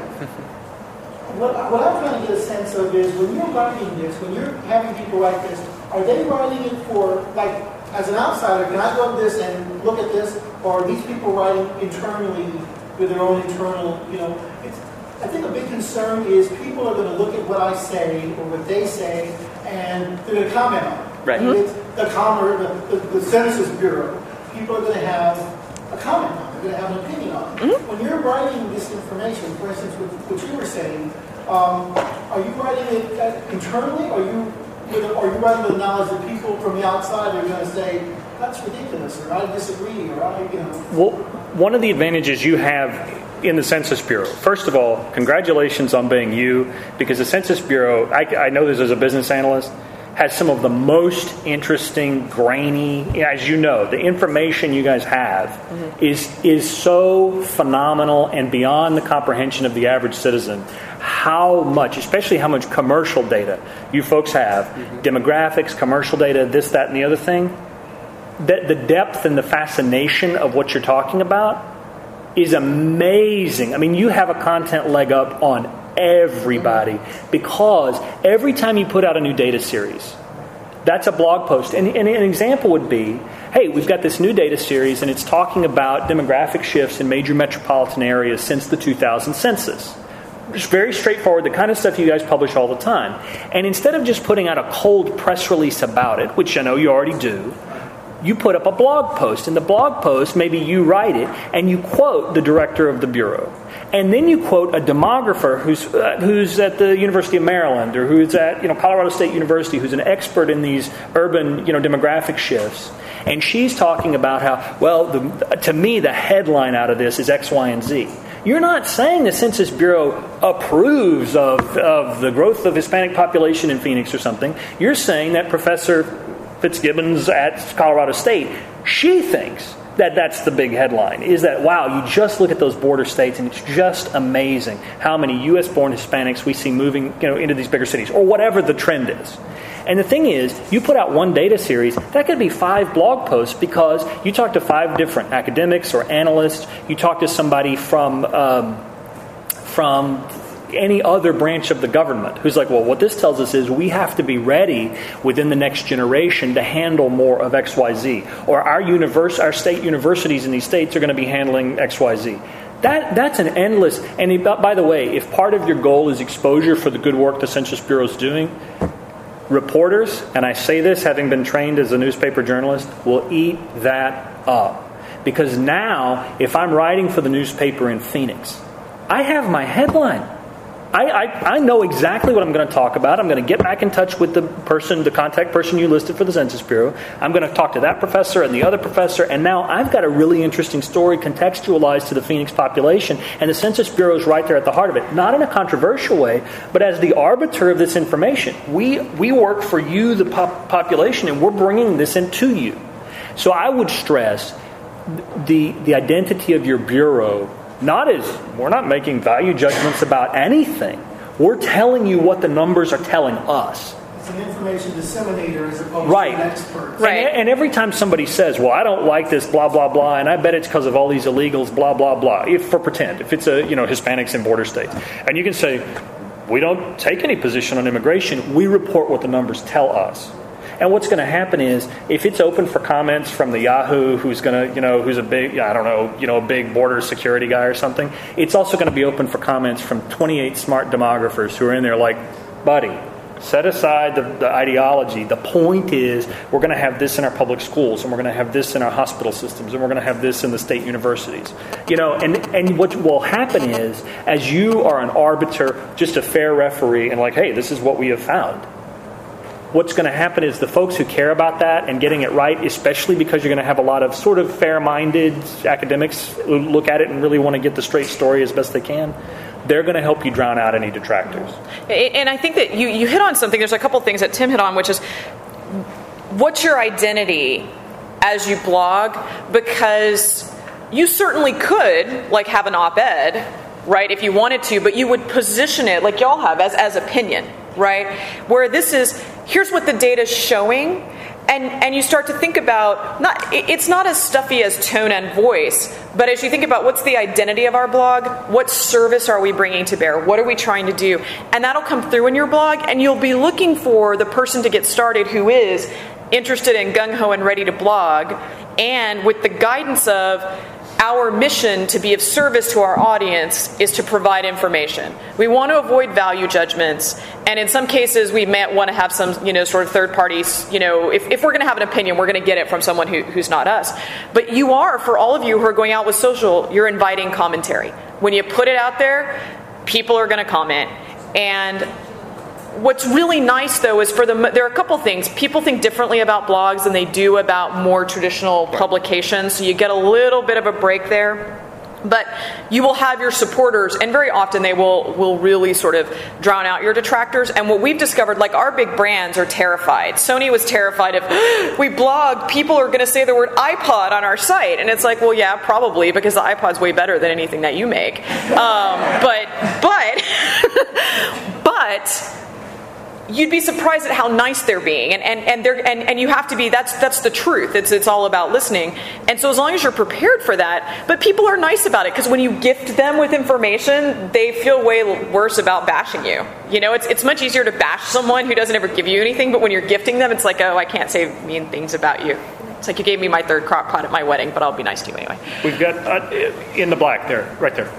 what, what I'm trying to get a sense of is when you're writing this, when you're having people write this, are they writing it for, like, as an outsider, can I go to this and look at this? Or are these people writing internally with their own internal, you know? It's, I think a big concern is people are going to look at what I say or what they say, and they're going to comment on it. Right. It's the, commer, the, the, the Census Bureau. People are going to have a comment on it. They're going to have an opinion on it. Mm-hmm. When you're writing this information, for instance, with what you were saying, um, are you writing it uh, internally, or are you, with, are you writing with the knowledge that people from the outside are going to say, that's ridiculous, or I disagree, or I, you know? Well, one of the advantages you have in the Census Bureau, first of all, congratulations on being you, because the Census Bureau, I, I know this as a business analyst, has some of the most interesting, grainy, as you know, the information you guys have mm-hmm. is is so phenomenal and beyond the comprehension of the average citizen. How much, especially how much commercial data you folks have, mm-hmm. demographics, commercial data, this, that, and the other thing, the, the depth and the fascination of what you're talking about is amazing. I mean, you have a content leg up on everybody, because every time you put out a new data series, that's a blog post. And, and an example would be, hey, we've got this new data series, and it's talking about demographic shifts in major metropolitan areas since the two thousand census. Just very straightforward, the kind of stuff you guys publish all the time. And instead of just putting out a cold press release about it, which I know you already do, you put up a blog post. In the blog post, maybe you write it, and you quote the director of the Bureau. And then you quote a demographer who's uh, who's at the University of Maryland or who's at you know Colorado State University, who's an expert in these urban you know demographic shifts. And she's talking about how, well, the, to me, the headline out of this is X, Y, and Z. You're not saying the Census Bureau approves of, of the growth of Hispanic population in Phoenix or something. You're saying that Professor Fitzgibbons at Colorado State, she thinks that that's the big headline, is that, wow, you just look at those border states and it's just amazing how many U S-born Hispanics we see moving you know, into these bigger cities, or whatever the trend is. And the thing is, you put out one data series, that could be five blog posts because you talk to five different academics or analysts, you talk to somebody from um, from any other branch of the government who's like, well, what this tells us is we have to be ready within the next generation to handle more of X Y Z. Or our universe, our state universities in these states are going to be handling X Y Z. That That's an endless... And by the way, if part of your goal is exposure for the good work the Census Bureau is doing, reporters, and I say this having been trained as a newspaper journalist, will eat that up. Because now, if I'm writing for the newspaper in Phoenix, I have my headline. I, I, I know exactly what I'm going to talk about. I'm going to get back in touch with the person, the contact person you listed for the Census Bureau. I'm going to talk to that professor and the other professor, and now I've got a really interesting story contextualized to the Phoenix population, and the Census Bureau is right there at the heart of it. Not in a controversial way, but as the arbiter of this information. We we work for you, the pop- population, and we're bringing this into you. So I would stress the the identity of your bureau. Not as, we're not making value judgments about anything. We're telling you what the numbers are telling us. It's an information disseminator as opposed right. to an expert. Right. And, and every time somebody says, well, I don't like this, blah, blah, blah, and I bet it's because of all these illegals, blah, blah, blah, if for pretend, if it's a, you know, Hispanics in border states. And you can say, we don't take any position on immigration. We report what the numbers tell us. And what's going to happen is, if it's open for comments from the Yahoo, who's going to, you know, who's a big, I don't know, you know, a big border security guy or something, it's also going to be open for comments from twenty-eight smart demographers who are in there like, buddy, set aside the, the ideology. The point is, we're going to have this in our public schools, and we're going to have this in our hospital systems, and we're going to have this in the state universities. You know, and, and what will happen is, as you are an arbiter, just a fair referee, and like, hey, this is what we have found. What's going to happen is the folks who care about that and getting it right, especially because you're going to have a lot of sort of fair-minded academics who look at it and really want to get the straight story as best they can, they're going to help you drown out any detractors. And I think that you, you hit on something. There's a couple of things that Tim hit on, which is, what's your identity as you blog? Because you certainly could, like, have an op-ed, right, if you wanted to, but you would position it, like y'all have, as, as opinion. Right? Where this is, here's what the data's showing, and, and you start to think about, not it's not as stuffy as tone and voice, but as you think about what's the identity of our blog, what service are we bringing to bear, what are we trying to do, and that'll come through in your blog, and you'll be looking for the person to get started who is interested and gung-ho and ready to blog, and with the guidance of, our mission to be of service to our audience is to provide information. We want to avoid value judgments, and in some cases we may want to have some, you know, sort of third parties, you know, if, if we're going to have an opinion, we're going to get it from someone who, who's not us. But you are, for all of you who are going out with social, you're inviting commentary. When you put it out there, people are going to comment. And what's really nice, though, is for the there are a couple things. People think differently about blogs than they do about more traditional publications, so you get a little bit of a break there. But you will have your supporters, and very often they will will really sort of drown out your detractors. And what we've discovered, like, our big brands are terrified. Sony was terrified of, we blog, people are going to say the word iPod on our site. And it's like, well, yeah, probably, because the iPod's way better than anything that you make. Um, but, but, but... you'd be surprised at how nice they're being, and and and they're and, and you have to be. That's that's the truth. It's it's all about listening. And so as long as you're prepared for that, but people are nice about it, because when you gift them with information, they feel way worse about bashing you. You know, it's it's much easier to bash someone who doesn't ever give you anything, but when you're gifting them, it's like, oh, I can't say mean things about you. It's like you gave me my third crock pot at my wedding, but I'll be nice to you anyway. We've got uh, in the black there, right there.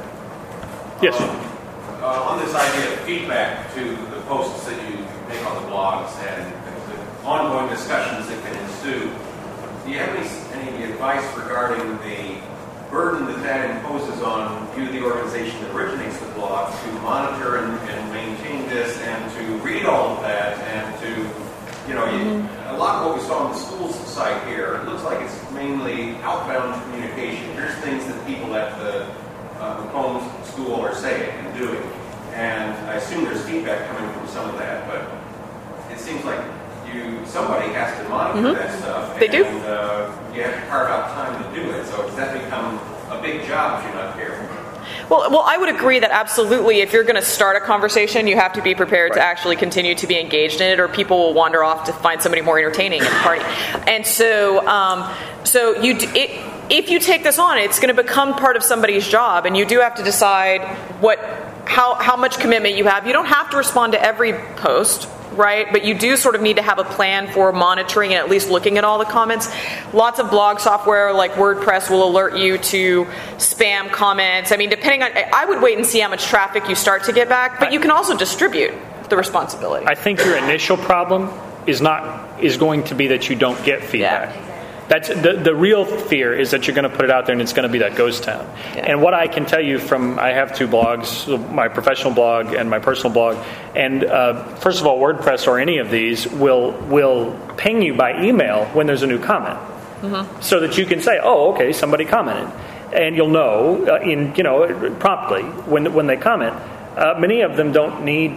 Yes. Um, uh, on this idea of feedback to the posts that you make on the blogs and the ongoing discussions that can ensue, do you have any, any advice regarding the burden that that imposes on you, the organization that originates the blog, to monitor and, and maintain this and to read all of that and to, you know, you, a lot of what we saw on the school's site here, it looks like it's mainly outbound communication. Here's things that people at the uh, Macomb school are saying and doing. And I assume there's feedback coming from some of that, but it seems like you somebody has to monitor mm-hmm. that stuff. They and, do. Uh, you have to carve out time to do it. So does that become a big job if you're not careful? Well, well, I would agree that absolutely, if you're going to start a conversation, you have to be prepared right. to actually continue to be engaged in it, or people will wander off to find somebody more entertaining at the party. And so, um, so you, it, if you take this on, it's going to become part of somebody's job, and you do have to decide what, how, how much commitment you have. You don't have to respond to every post, right? But you do sort of need to have a plan for monitoring and at least looking at all the comments. Lots of blog software like WordPress will alert you to spam comments. I mean, depending on, I would wait and see how much traffic you start to get back, but you can also distribute the responsibility. I think your initial problem is not is going to be that you don't get feedback. Yeah. That's the the real fear is that you're going to put it out there and it's going to be that ghost town. Yeah. And what I can tell you from I have two blogs, my professional blog and my personal blog. And uh, first of all, WordPress or any of these will will ping you by email when there's a new comment, mm-hmm. so that you can say, oh, okay, somebody commented, and you'll know uh, in you know promptly when when they comment. Uh, many of them don't need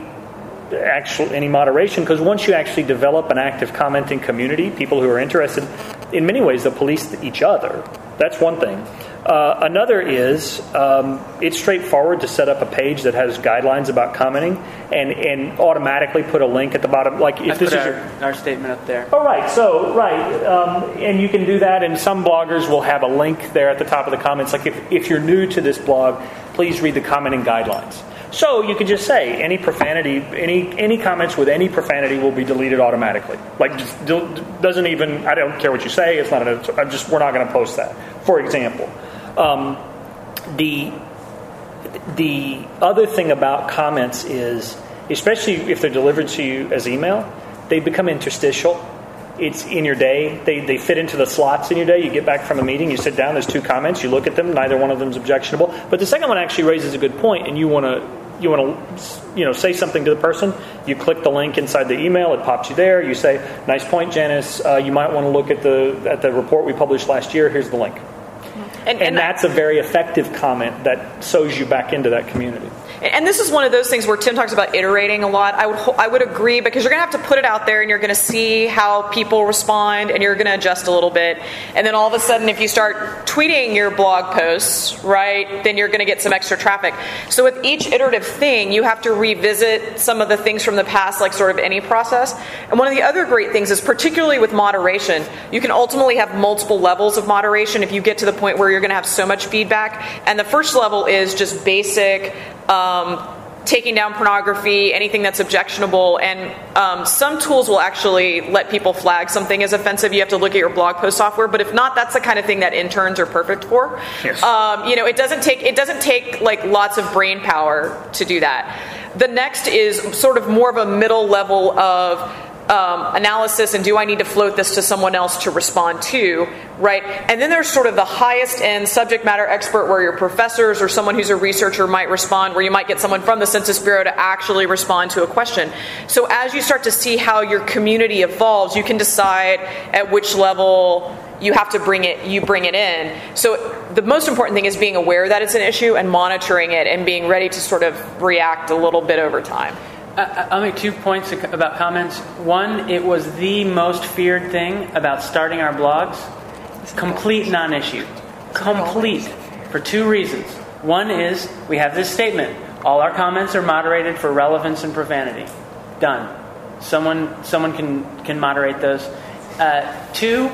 actual any moderation, because once you actually develop an active commenting community, people who are interested, in many ways they'll police each other. That's one thing. Uh, another is um, it's straightforward to set up a page that has guidelines about commenting and, and automatically put a link at the bottom. Like if I this put is our, your our statement up there. Oh, right. So, right. Um, and you can do that, and some bloggers will have a link there at the top of the comments. Like if, if you're new to this blog, please read the commenting guidelines. So you can just say any profanity, any any comments with any profanity will be deleted automatically. Like, just doesn't even, I don't care what you say. It's not. A, I'm just we're not going to post that. For example, um, the the other thing about comments is, especially if they're delivered to you as email, they become interstitial. It's in your day. They they fit into the slots in your day. You get back from a meeting, you sit down, there's two comments, you look at them, neither one of them is objectionable. But the second one actually raises a good point, and you want to you want to you know say something to the person. You click the link inside the email, it pops you there. You say, "Nice point, Janice. Uh, you might want to look at the at the report we published last year. Here's the link." And, and, and that's a very effective comment that sews you back into that community. And this is one of those things where Tim talks about iterating a lot. I would I would agree, because you're going to have to put it out there and you're going to see how people respond and you're going to adjust a little bit. And then all of a sudden, if you start tweeting your blog posts, right, then you're going to get some extra traffic. So with each iterative thing, you have to revisit some of the things from the past, like sort of any process. And one of the other great things is, particularly with moderation, you can ultimately have multiple levels of moderation if you get to the point where you're going to have so much feedback. And the first level is just basic Um, taking down pornography, anything that's objectionable, and um, some tools will actually let people flag something as offensive. You have to look at your blog post software, but if not, that's the kind of thing that interns are perfect for. Yes. Um, you know, it doesn't take it doesn't take like lots of brain power to do that. The next is sort of more of a middle level of Um, analysis, and do I need to float this to someone else to respond to, right? And then there's sort of the highest end subject matter expert, where your professors or someone who's a researcher might respond, where you might get someone from the Census Bureau to actually respond to a question. So as you start to see how your community evolves, you can decide at which level you have to bring it, you bring it in. So the most important thing is being aware that it's an issue and monitoring it and being ready to sort of react a little bit over time. I'll make two points about comments. One, it was the most feared thing about starting our blogs. Complete non-issue. Complete. For two reasons. One is we have this statement. All our comments are moderated for relevance and profanity. Done. Someone someone can, can moderate those. Uh, two,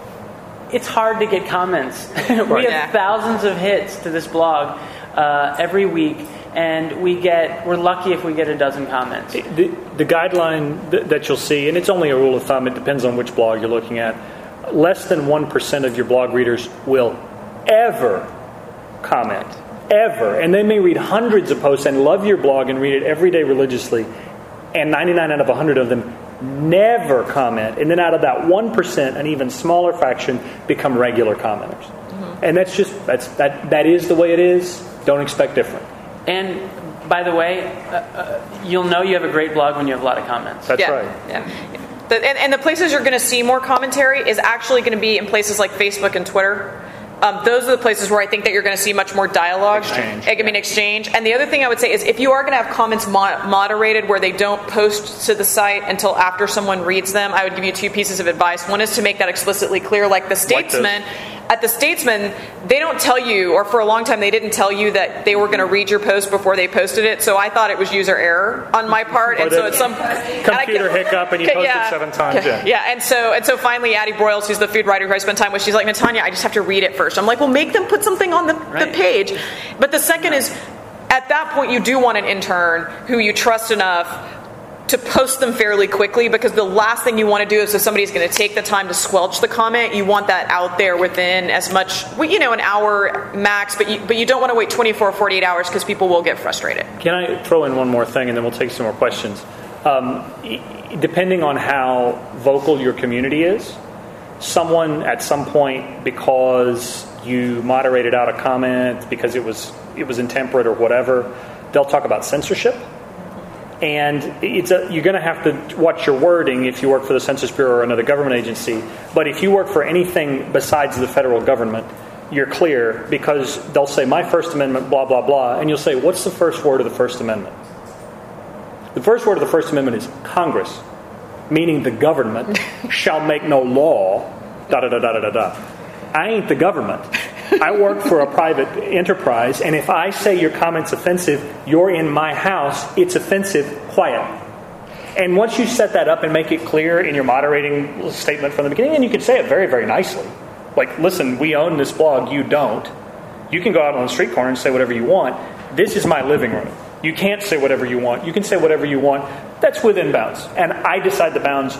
it's hard to get comments. We have yeah. thousands of hits to this blog uh, every week. And we get, we're lucky if we get a dozen comments. The, the guideline th- that you'll see, and it's only a rule of thumb, it depends on which blog you're looking at, less than one percent of your blog readers will ever comment. Ever. And they may read hundreds of posts and love your blog and read it every day religiously. And ninety-nine out of one hundred of them never comment. And then out of that one percent, an even smaller fraction become regular commenters. Mm-hmm. And that's just, that's that that is the way it is. Don't expect different. And by the way, uh, uh, you'll know you have a great blog when you have a lot of comments. That's yeah. right. Yeah. The, and, and the places you're going to see more commentary is actually going to be in places like Facebook and Twitter. Um, those are the places where I think that you're going to see much more dialogue. Exchange. I mean, exchange. And the other thing I would say is if you are going to have comments mo- moderated where they don't post to the site until after someone reads them, I would give you two pieces of advice. One is to make that explicitly clear, like the Statesman. At the Statesman, they don't tell you, or for a long time they didn't tell you that they were going to read your post before they posted it. So I thought it was user error on my part. And so it's some computer hiccup, and you posted yeah, seven times. Yeah. yeah, and so and so finally, Addie Broyles, who's the food writer who I spent time with, she's like, Natanya, I just have to read it first. I'm like, well, make them put something on the, right. the page. But the second is, at that point, you do want an intern who you trust enough to post them fairly quickly, because the last thing you want to do is if somebody's going to take the time to squelch the comment, you want that out there within as much, well, you know, an hour max, but you, but you don't want to wait twenty-four or forty-eight hours because people will get frustrated. Can I throw in one more thing and then we'll take some more questions? Um, depending on how vocal your community is, someone at some point, because you moderated out a comment, because it was it was intemperate or whatever, they'll talk about censorship. And it's a, you're going to have to watch your wording if you work for the Census Bureau or another government agency. But if you work for anything besides the federal government, you're clear, because they'll say, my First Amendment, blah, blah, blah. And you'll say, what's the first word of the First Amendment? The first word of the First Amendment is Congress, meaning the government shall make no law, da, da, da, da, da, da. I ain't the government. I work for a private enterprise, and if I say your comment's offensive, you're in my house, it's offensive, quiet. And once you set that up and make it clear in your moderating statement from the beginning, and you can say it very, very nicely. Like, listen, we own this blog, you don't. You can go out on the street corner and say whatever you want. This is my living room. You can't say whatever you want. You can say whatever you want. That's within bounds. And I decide the bounds,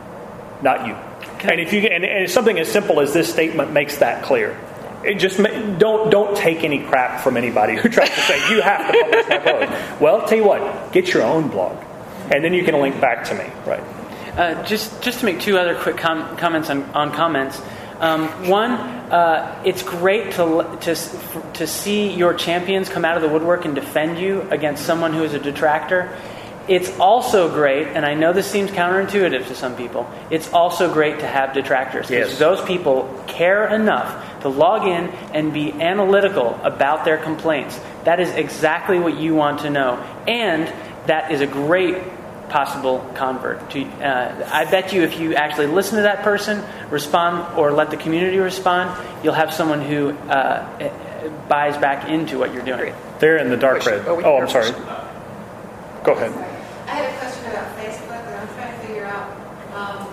not you. And if you and, and something as simple as this statement makes that clear. It just don't don't take any crap from anybody who tries to say you have to publish my blog. Well, tell you what, get your own blog, and then you can link back to me. Right. Uh, just just to make two other quick com- comments on, on comments. Um, one, uh, it's great to to to see your champions come out of the woodwork and defend you against someone who is a detractor. It's also great, and I know this seems counterintuitive to some people, it's also great to have detractors. Because yes. those people care enough to log in and be analytical about their complaints. That is exactly what you want to know. And that is a great possible convert. To, uh, I bet you if you actually listen to that person, respond, or let the community respond, you'll have someone who uh, buys back into what you're doing. They're in the dark red. Oh, I'm sorry. Go ahead. I had a question about Facebook that I'm trying to figure out. Um,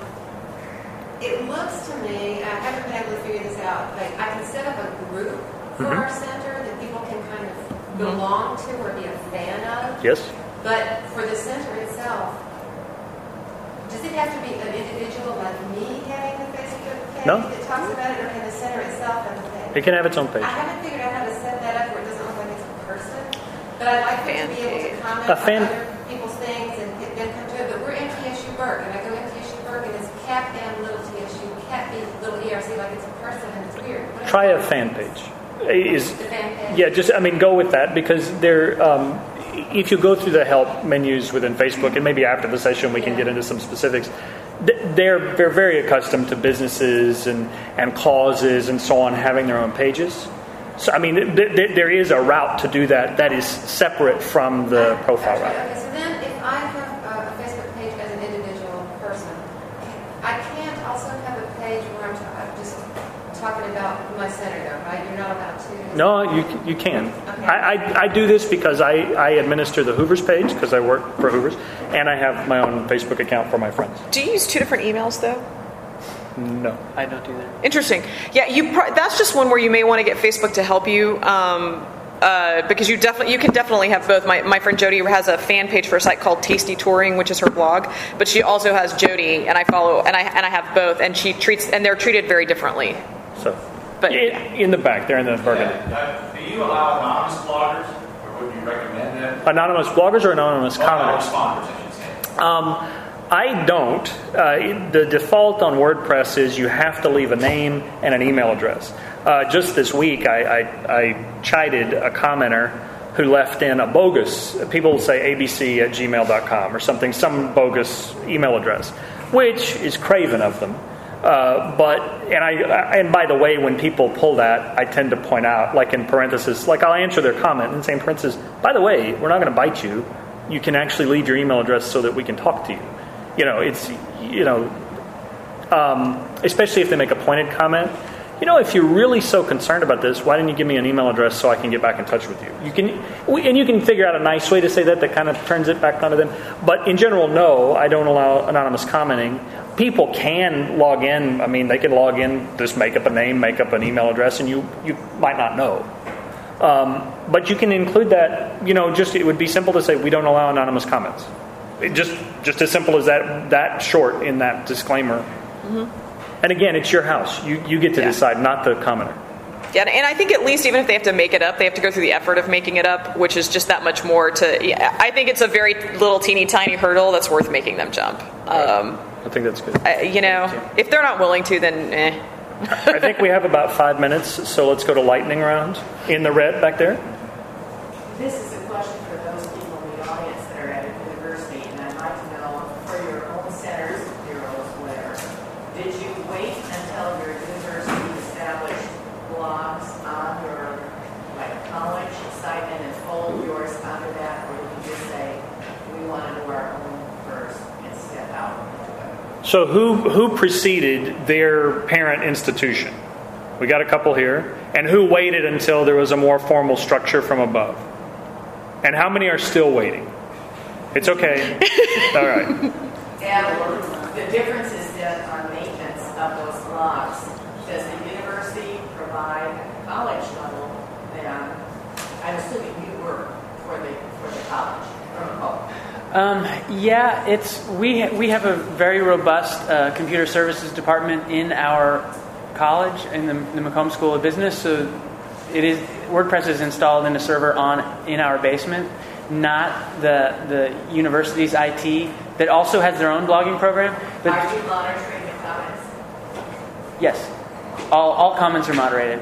it looks to me, I haven't been able to figure this out, like I can set up a group for mm-hmm. our center that people can kind of belong to or be a fan of. Yes. But for the center itself, does it have to be an individual like me having the Facebook page no. that talks about it, or can the center itself have a page? It can have its own page. I haven't figured out how to set that up where it doesn't look like it's a person. But I'd like them to be able to comment a fan, on other people's things and get them come to it. But we're M T S U Burke, and I go M T S U Burke, and it's cap M little T S U, cap B little E R C, like it's a person, and it's weird. What try a fan page. Is the fan page? Yeah, just I mean, go with that, because they're. Um, if you go through the help menus within Facebook, and maybe after the session we can get into some specifics, they're they're very accustomed to businesses and, and causes and so on having their own pages. So, I mean, th- th- there is a route to do that that is separate from the profile route. Okay, so then if I have a Facebook page as an individual person, I can't also have a page where I'm, t- I'm just talking about my center, though, right? You're not allowed to. No, you you can. Okay. I, I, I do this because I, I administer the Hoovers page because I work for Hoovers, and I have my own Facebook account for my friends. Do you use two different emails, though? No, I don't do that. Interesting. Yeah, you. Pro- that's just one where you may want to get Facebook to help you. Um, uh, because you definitely you can definitely have both. My my friend Jody has a fan page for a site called Tasty Touring, which is her blog, but she also has Jody, and I follow and I and I have both, and she treats and they're treated very differently. So, but in, in the back, they're in the burgundy. Yeah. Uh, do you allow anonymous bloggers, or would you recommend them? Anonymous bloggers or anonymous Or commenters? responders, I should say. Um, I don't. Uh, the default on WordPress is you have to leave a name and an email address. Uh, just this week, I, I, I chided a commenter who left in a bogus, people will say abc at gmail dot com or something, some bogus email address, which is craven of them. Uh, but, and I, and by the way, when people pull that, I tend to point out, like in parentheses, like I'll answer their comment and say in parentheses, by the way, we're not going to bite you. You can actually leave your email address so that we can talk to you. You know, it's, you know, um, especially if they make a pointed comment. You know, if you're really so concerned about this, why didn't you give me an email address so I can get back in touch with you? You can, and you can figure out a nice way to say that that kind of turns it back onto them. But in general, no, I don't allow anonymous commenting. People can log in. I mean, they can log in, just make up a name, make up an email address, and you, you might not know. Um, but you can include that, you know, just it would be simple to say we don't allow anonymous comments. It just just as simple as that, that short in that disclaimer. Mm-hmm. And again, it's your house. You you get to yeah. decide, not the commenter. Yeah, and I think at least even if they have to make it up, they have to go through the effort of making it up, which is just that much more to... Yeah, I think it's a very little teeny tiny hurdle that's worth making them jump. Um, I think that's good. Uh, you know, if they're not willing to, then eh. I think we have about five minutes, so let's go to lightning round. In the red back there. This is a question for those people in the audience that are at a university, and I'd like to know, for your own centers, bureaus, whatever, did you wait until your university established blogs on your like college site and then fold yours under that, or did you just say, we want to do our own first and step out into it? So who who preceded their parent institution? We got a couple here. And who waited until there was a more formal structure from above? And how many are still waiting? It's okay. All right. And the difference is that on maintenance of those blogs, does the university provide at the college level? Then I'm assuming you work for the for the college from home. Um, yeah, it's we we have a very robust uh, computer services department in our college in the, the Macomb School of Business. So it is WordPress is installed in a server on in our basement, not the the university's I T that also has their own blogging program. But are you monitoring the comments? Yes, all all comments are moderated.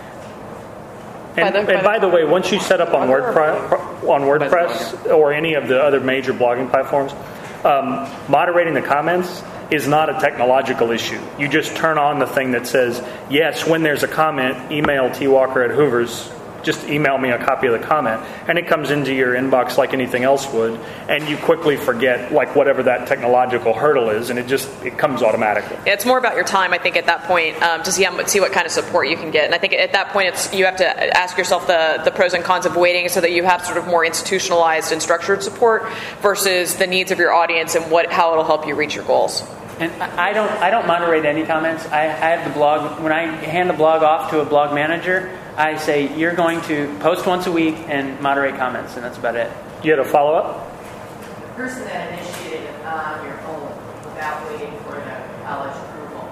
And by, the, by, and by the, the way, once you set up on WordPress, on WordPress or any of the other major blogging platforms, um, moderating the comments is not a technological issue. You just turn on the thing that says, yes, when there's a comment, email T Walker at Hoover's. Just email me a copy of the comment. And it comes into your inbox like anything else would. And you quickly forget like whatever that technological hurdle is. And it just it comes automatically. Yeah, it's more about your time, I think, at that point, um, to see, how, see what kind of support you can get. And I think at that point, it's you have to ask yourself the, the pros and cons of waiting so that you have sort of more institutionalized and structured support versus the needs of your audience and what how it'll help you reach your goals. And I don't I don't moderate any comments. I, I have the blog. When I hand the blog off to a blog manager, I say, you're going to post once a week and moderate comments, and that's about it. You had a follow-up? The person that initiated it on your own without waiting for the college approval,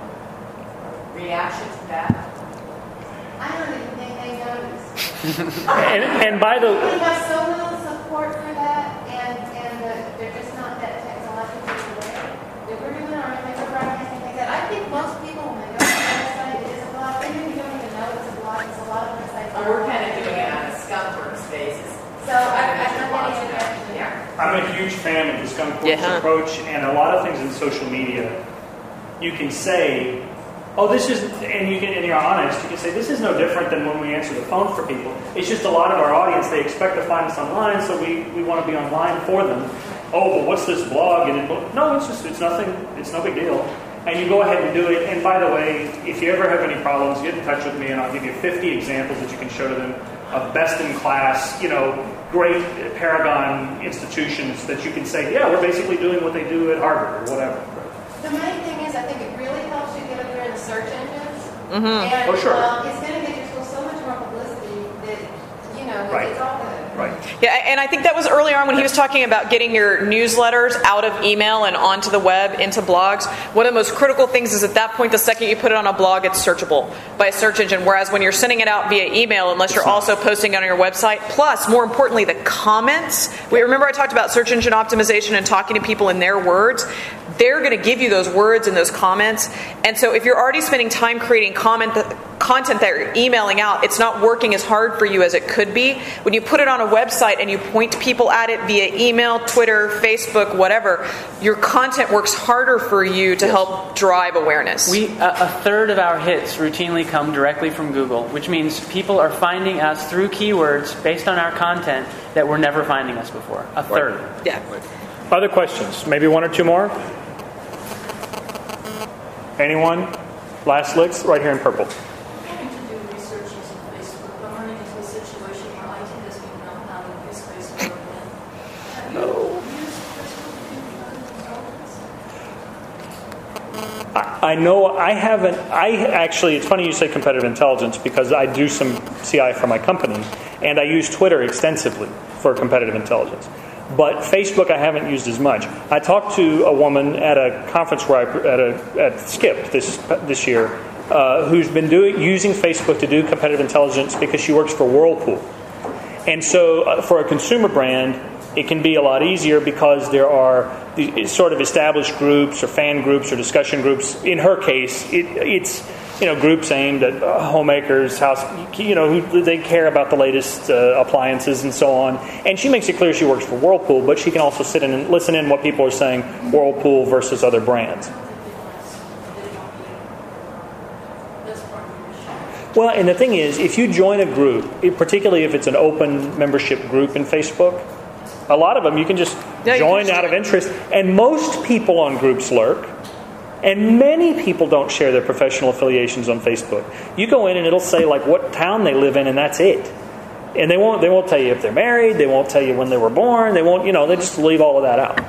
reaction to that? I don't even think they noticed. and, and by the We have so little support for that, and, and uh, they're just not that technologically aware. If we're doing our image broadcasting like that, I think most people, when they go to the website, it is a blog, they maybe don't even know it's a blog, it's a lot of websites. Oh, we're kind of doing it on a skunkworks basis. So I, I'm not getting it. Yeah. I'm a huge fan of the Skunkworks yeah. approach, and a lot of things in social media, you can say, oh, this is, and you can, and you're honest, you can say, this is no different than when we answer the phone for people. It's just a lot of our audience, they expect to find us online, so we, we want to be online for them. Oh, but what's this blog? And it, no, it's just, it's nothing, it's no big deal. And you go ahead and do it. And by the way, if you ever have any problems, get in touch with me and I'll give you fifty examples that you can show to them of best-in-class, you know, great Paragon institutions that you can say, yeah, we're basically doing what they do at Harvard or whatever. The main thing is, I think it really helps you get up there in the search engines. Mm-hmm. And oh, sure. um, it's going to get your school so much more publicity that, you know, with Yeah, and I think that was early on when he was talking about getting your newsletters out of email and onto the web, into blogs. One of the most critical things is at that point, the second you put it on a blog, it's searchable by a search engine. Whereas when you're sending it out via email, unless you're also posting it on your website, plus, more importantly, the comments. We remember I talked about search engine optimization and talking to people in their words. They're going to give you those words and those comments. And so if you're already spending time creating comment, content that you're emailing out, it's not working as hard for you as it could be. When you put it on a website and you point people at it via email, Twitter, Facebook, whatever, your content works harder for you to yes. help drive awareness. We a, a third of our hits routinely come directly from Google, which means people are finding us through keywords based on our content that were never finding us before. A third. Right. Yeah. Other questions? Maybe one or two more? Anyone? Last licks? Right here in purple. Having to do research using Facebook, I'm running into a situation where I T doesn't even know how to use Facebook. Have you used Facebook? I, I know I haven't. I actually, it's funny you say competitive intelligence because I do some C I for my company, and I use Twitter extensively for competitive intelligence. But Facebook I haven't used as much. I talked to a woman at a conference where I at a at Skip this this year, uh, who's been doing using Facebook to do competitive intelligence because she works for Whirlpool, and so uh, for a consumer brand, it can be a lot easier because there are these sort of established groups or fan groups or discussion groups. In her case, it, it's you know groups aimed at homemakers, house, you know, who they care about the latest uh, appliances and so on. And she makes it clear she works for Whirlpool, but she can also sit in and listen in what people are saying, Whirlpool versus other brands. Well, and the thing is, if you join a group, particularly if it's an open membership group in Facebook, a lot of them you can just yeah, join can out of interest. And most people on groups lurk. And many people don't share their professional affiliations on Facebook. You go in and it'll say like what town they live in, and that's it. And they won't they won't tell you if they're married. They won't tell you when they were born. They won't you know they just leave all of that out.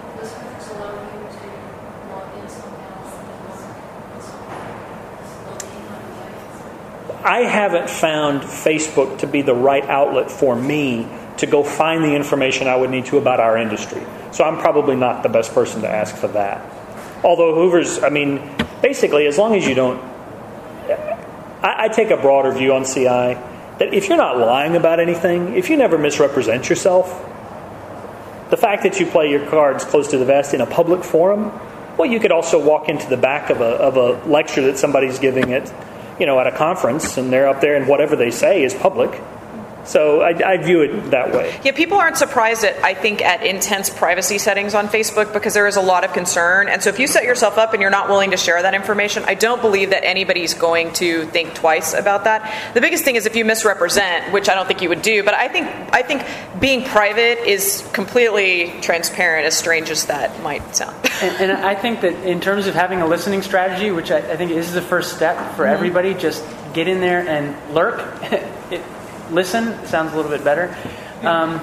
I haven't found Facebook to be the right outlet for me to go find the information I would need to about our industry. So I'm probably not the best person to ask for that. Although Hoover's, I mean, basically, as long as you don't... I, I take a broader view on C I, that if you're not lying about anything, if you never misrepresent yourself, the fact that you play your cards close to the vest in a public forum, well, you could also walk into the back of a of a lecture that somebody's giving at, you know, at a conference, and they're up there, and whatever they say is public. So I, I view it that way. Yeah, people aren't surprised at, I think, at intense privacy settings on Facebook because there is a lot of concern. And so if you set yourself up and you're not willing to share that information, I don't believe that anybody's going to think twice about that. The biggest thing is if you misrepresent, which I don't think you would do, but I think I think being private is completely transparent, as strange as that might sound. and, and I think that in terms of having a listening strategy, which I, I think is the first step for mm-hmm. everybody, just get in there and lurk. it, Listen sounds a little bit better. Um,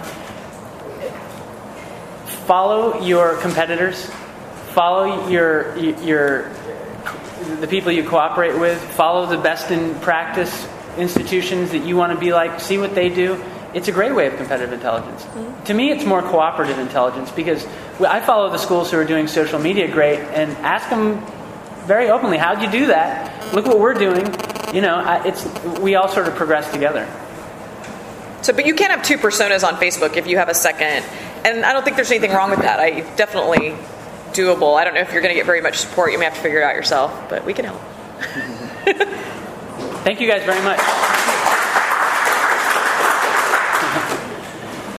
follow your competitors. Follow your your the people you cooperate with. Follow the best in practice institutions that you want to be like. See what they do. It's a great way of competitive intelligence. Mm-hmm. To me, it's more cooperative intelligence because I follow the schools who are doing social media great and ask them very openly, "How'd you do that? Look what we're doing." You know, it's we all sort of progress together. So, but you can't have two personas on Facebook if you have a second. And I don't think there's anything wrong with that. I definitely doable. I don't know if you're going to get very much support. You may have to figure it out yourself, but we can help. Thank you guys very much.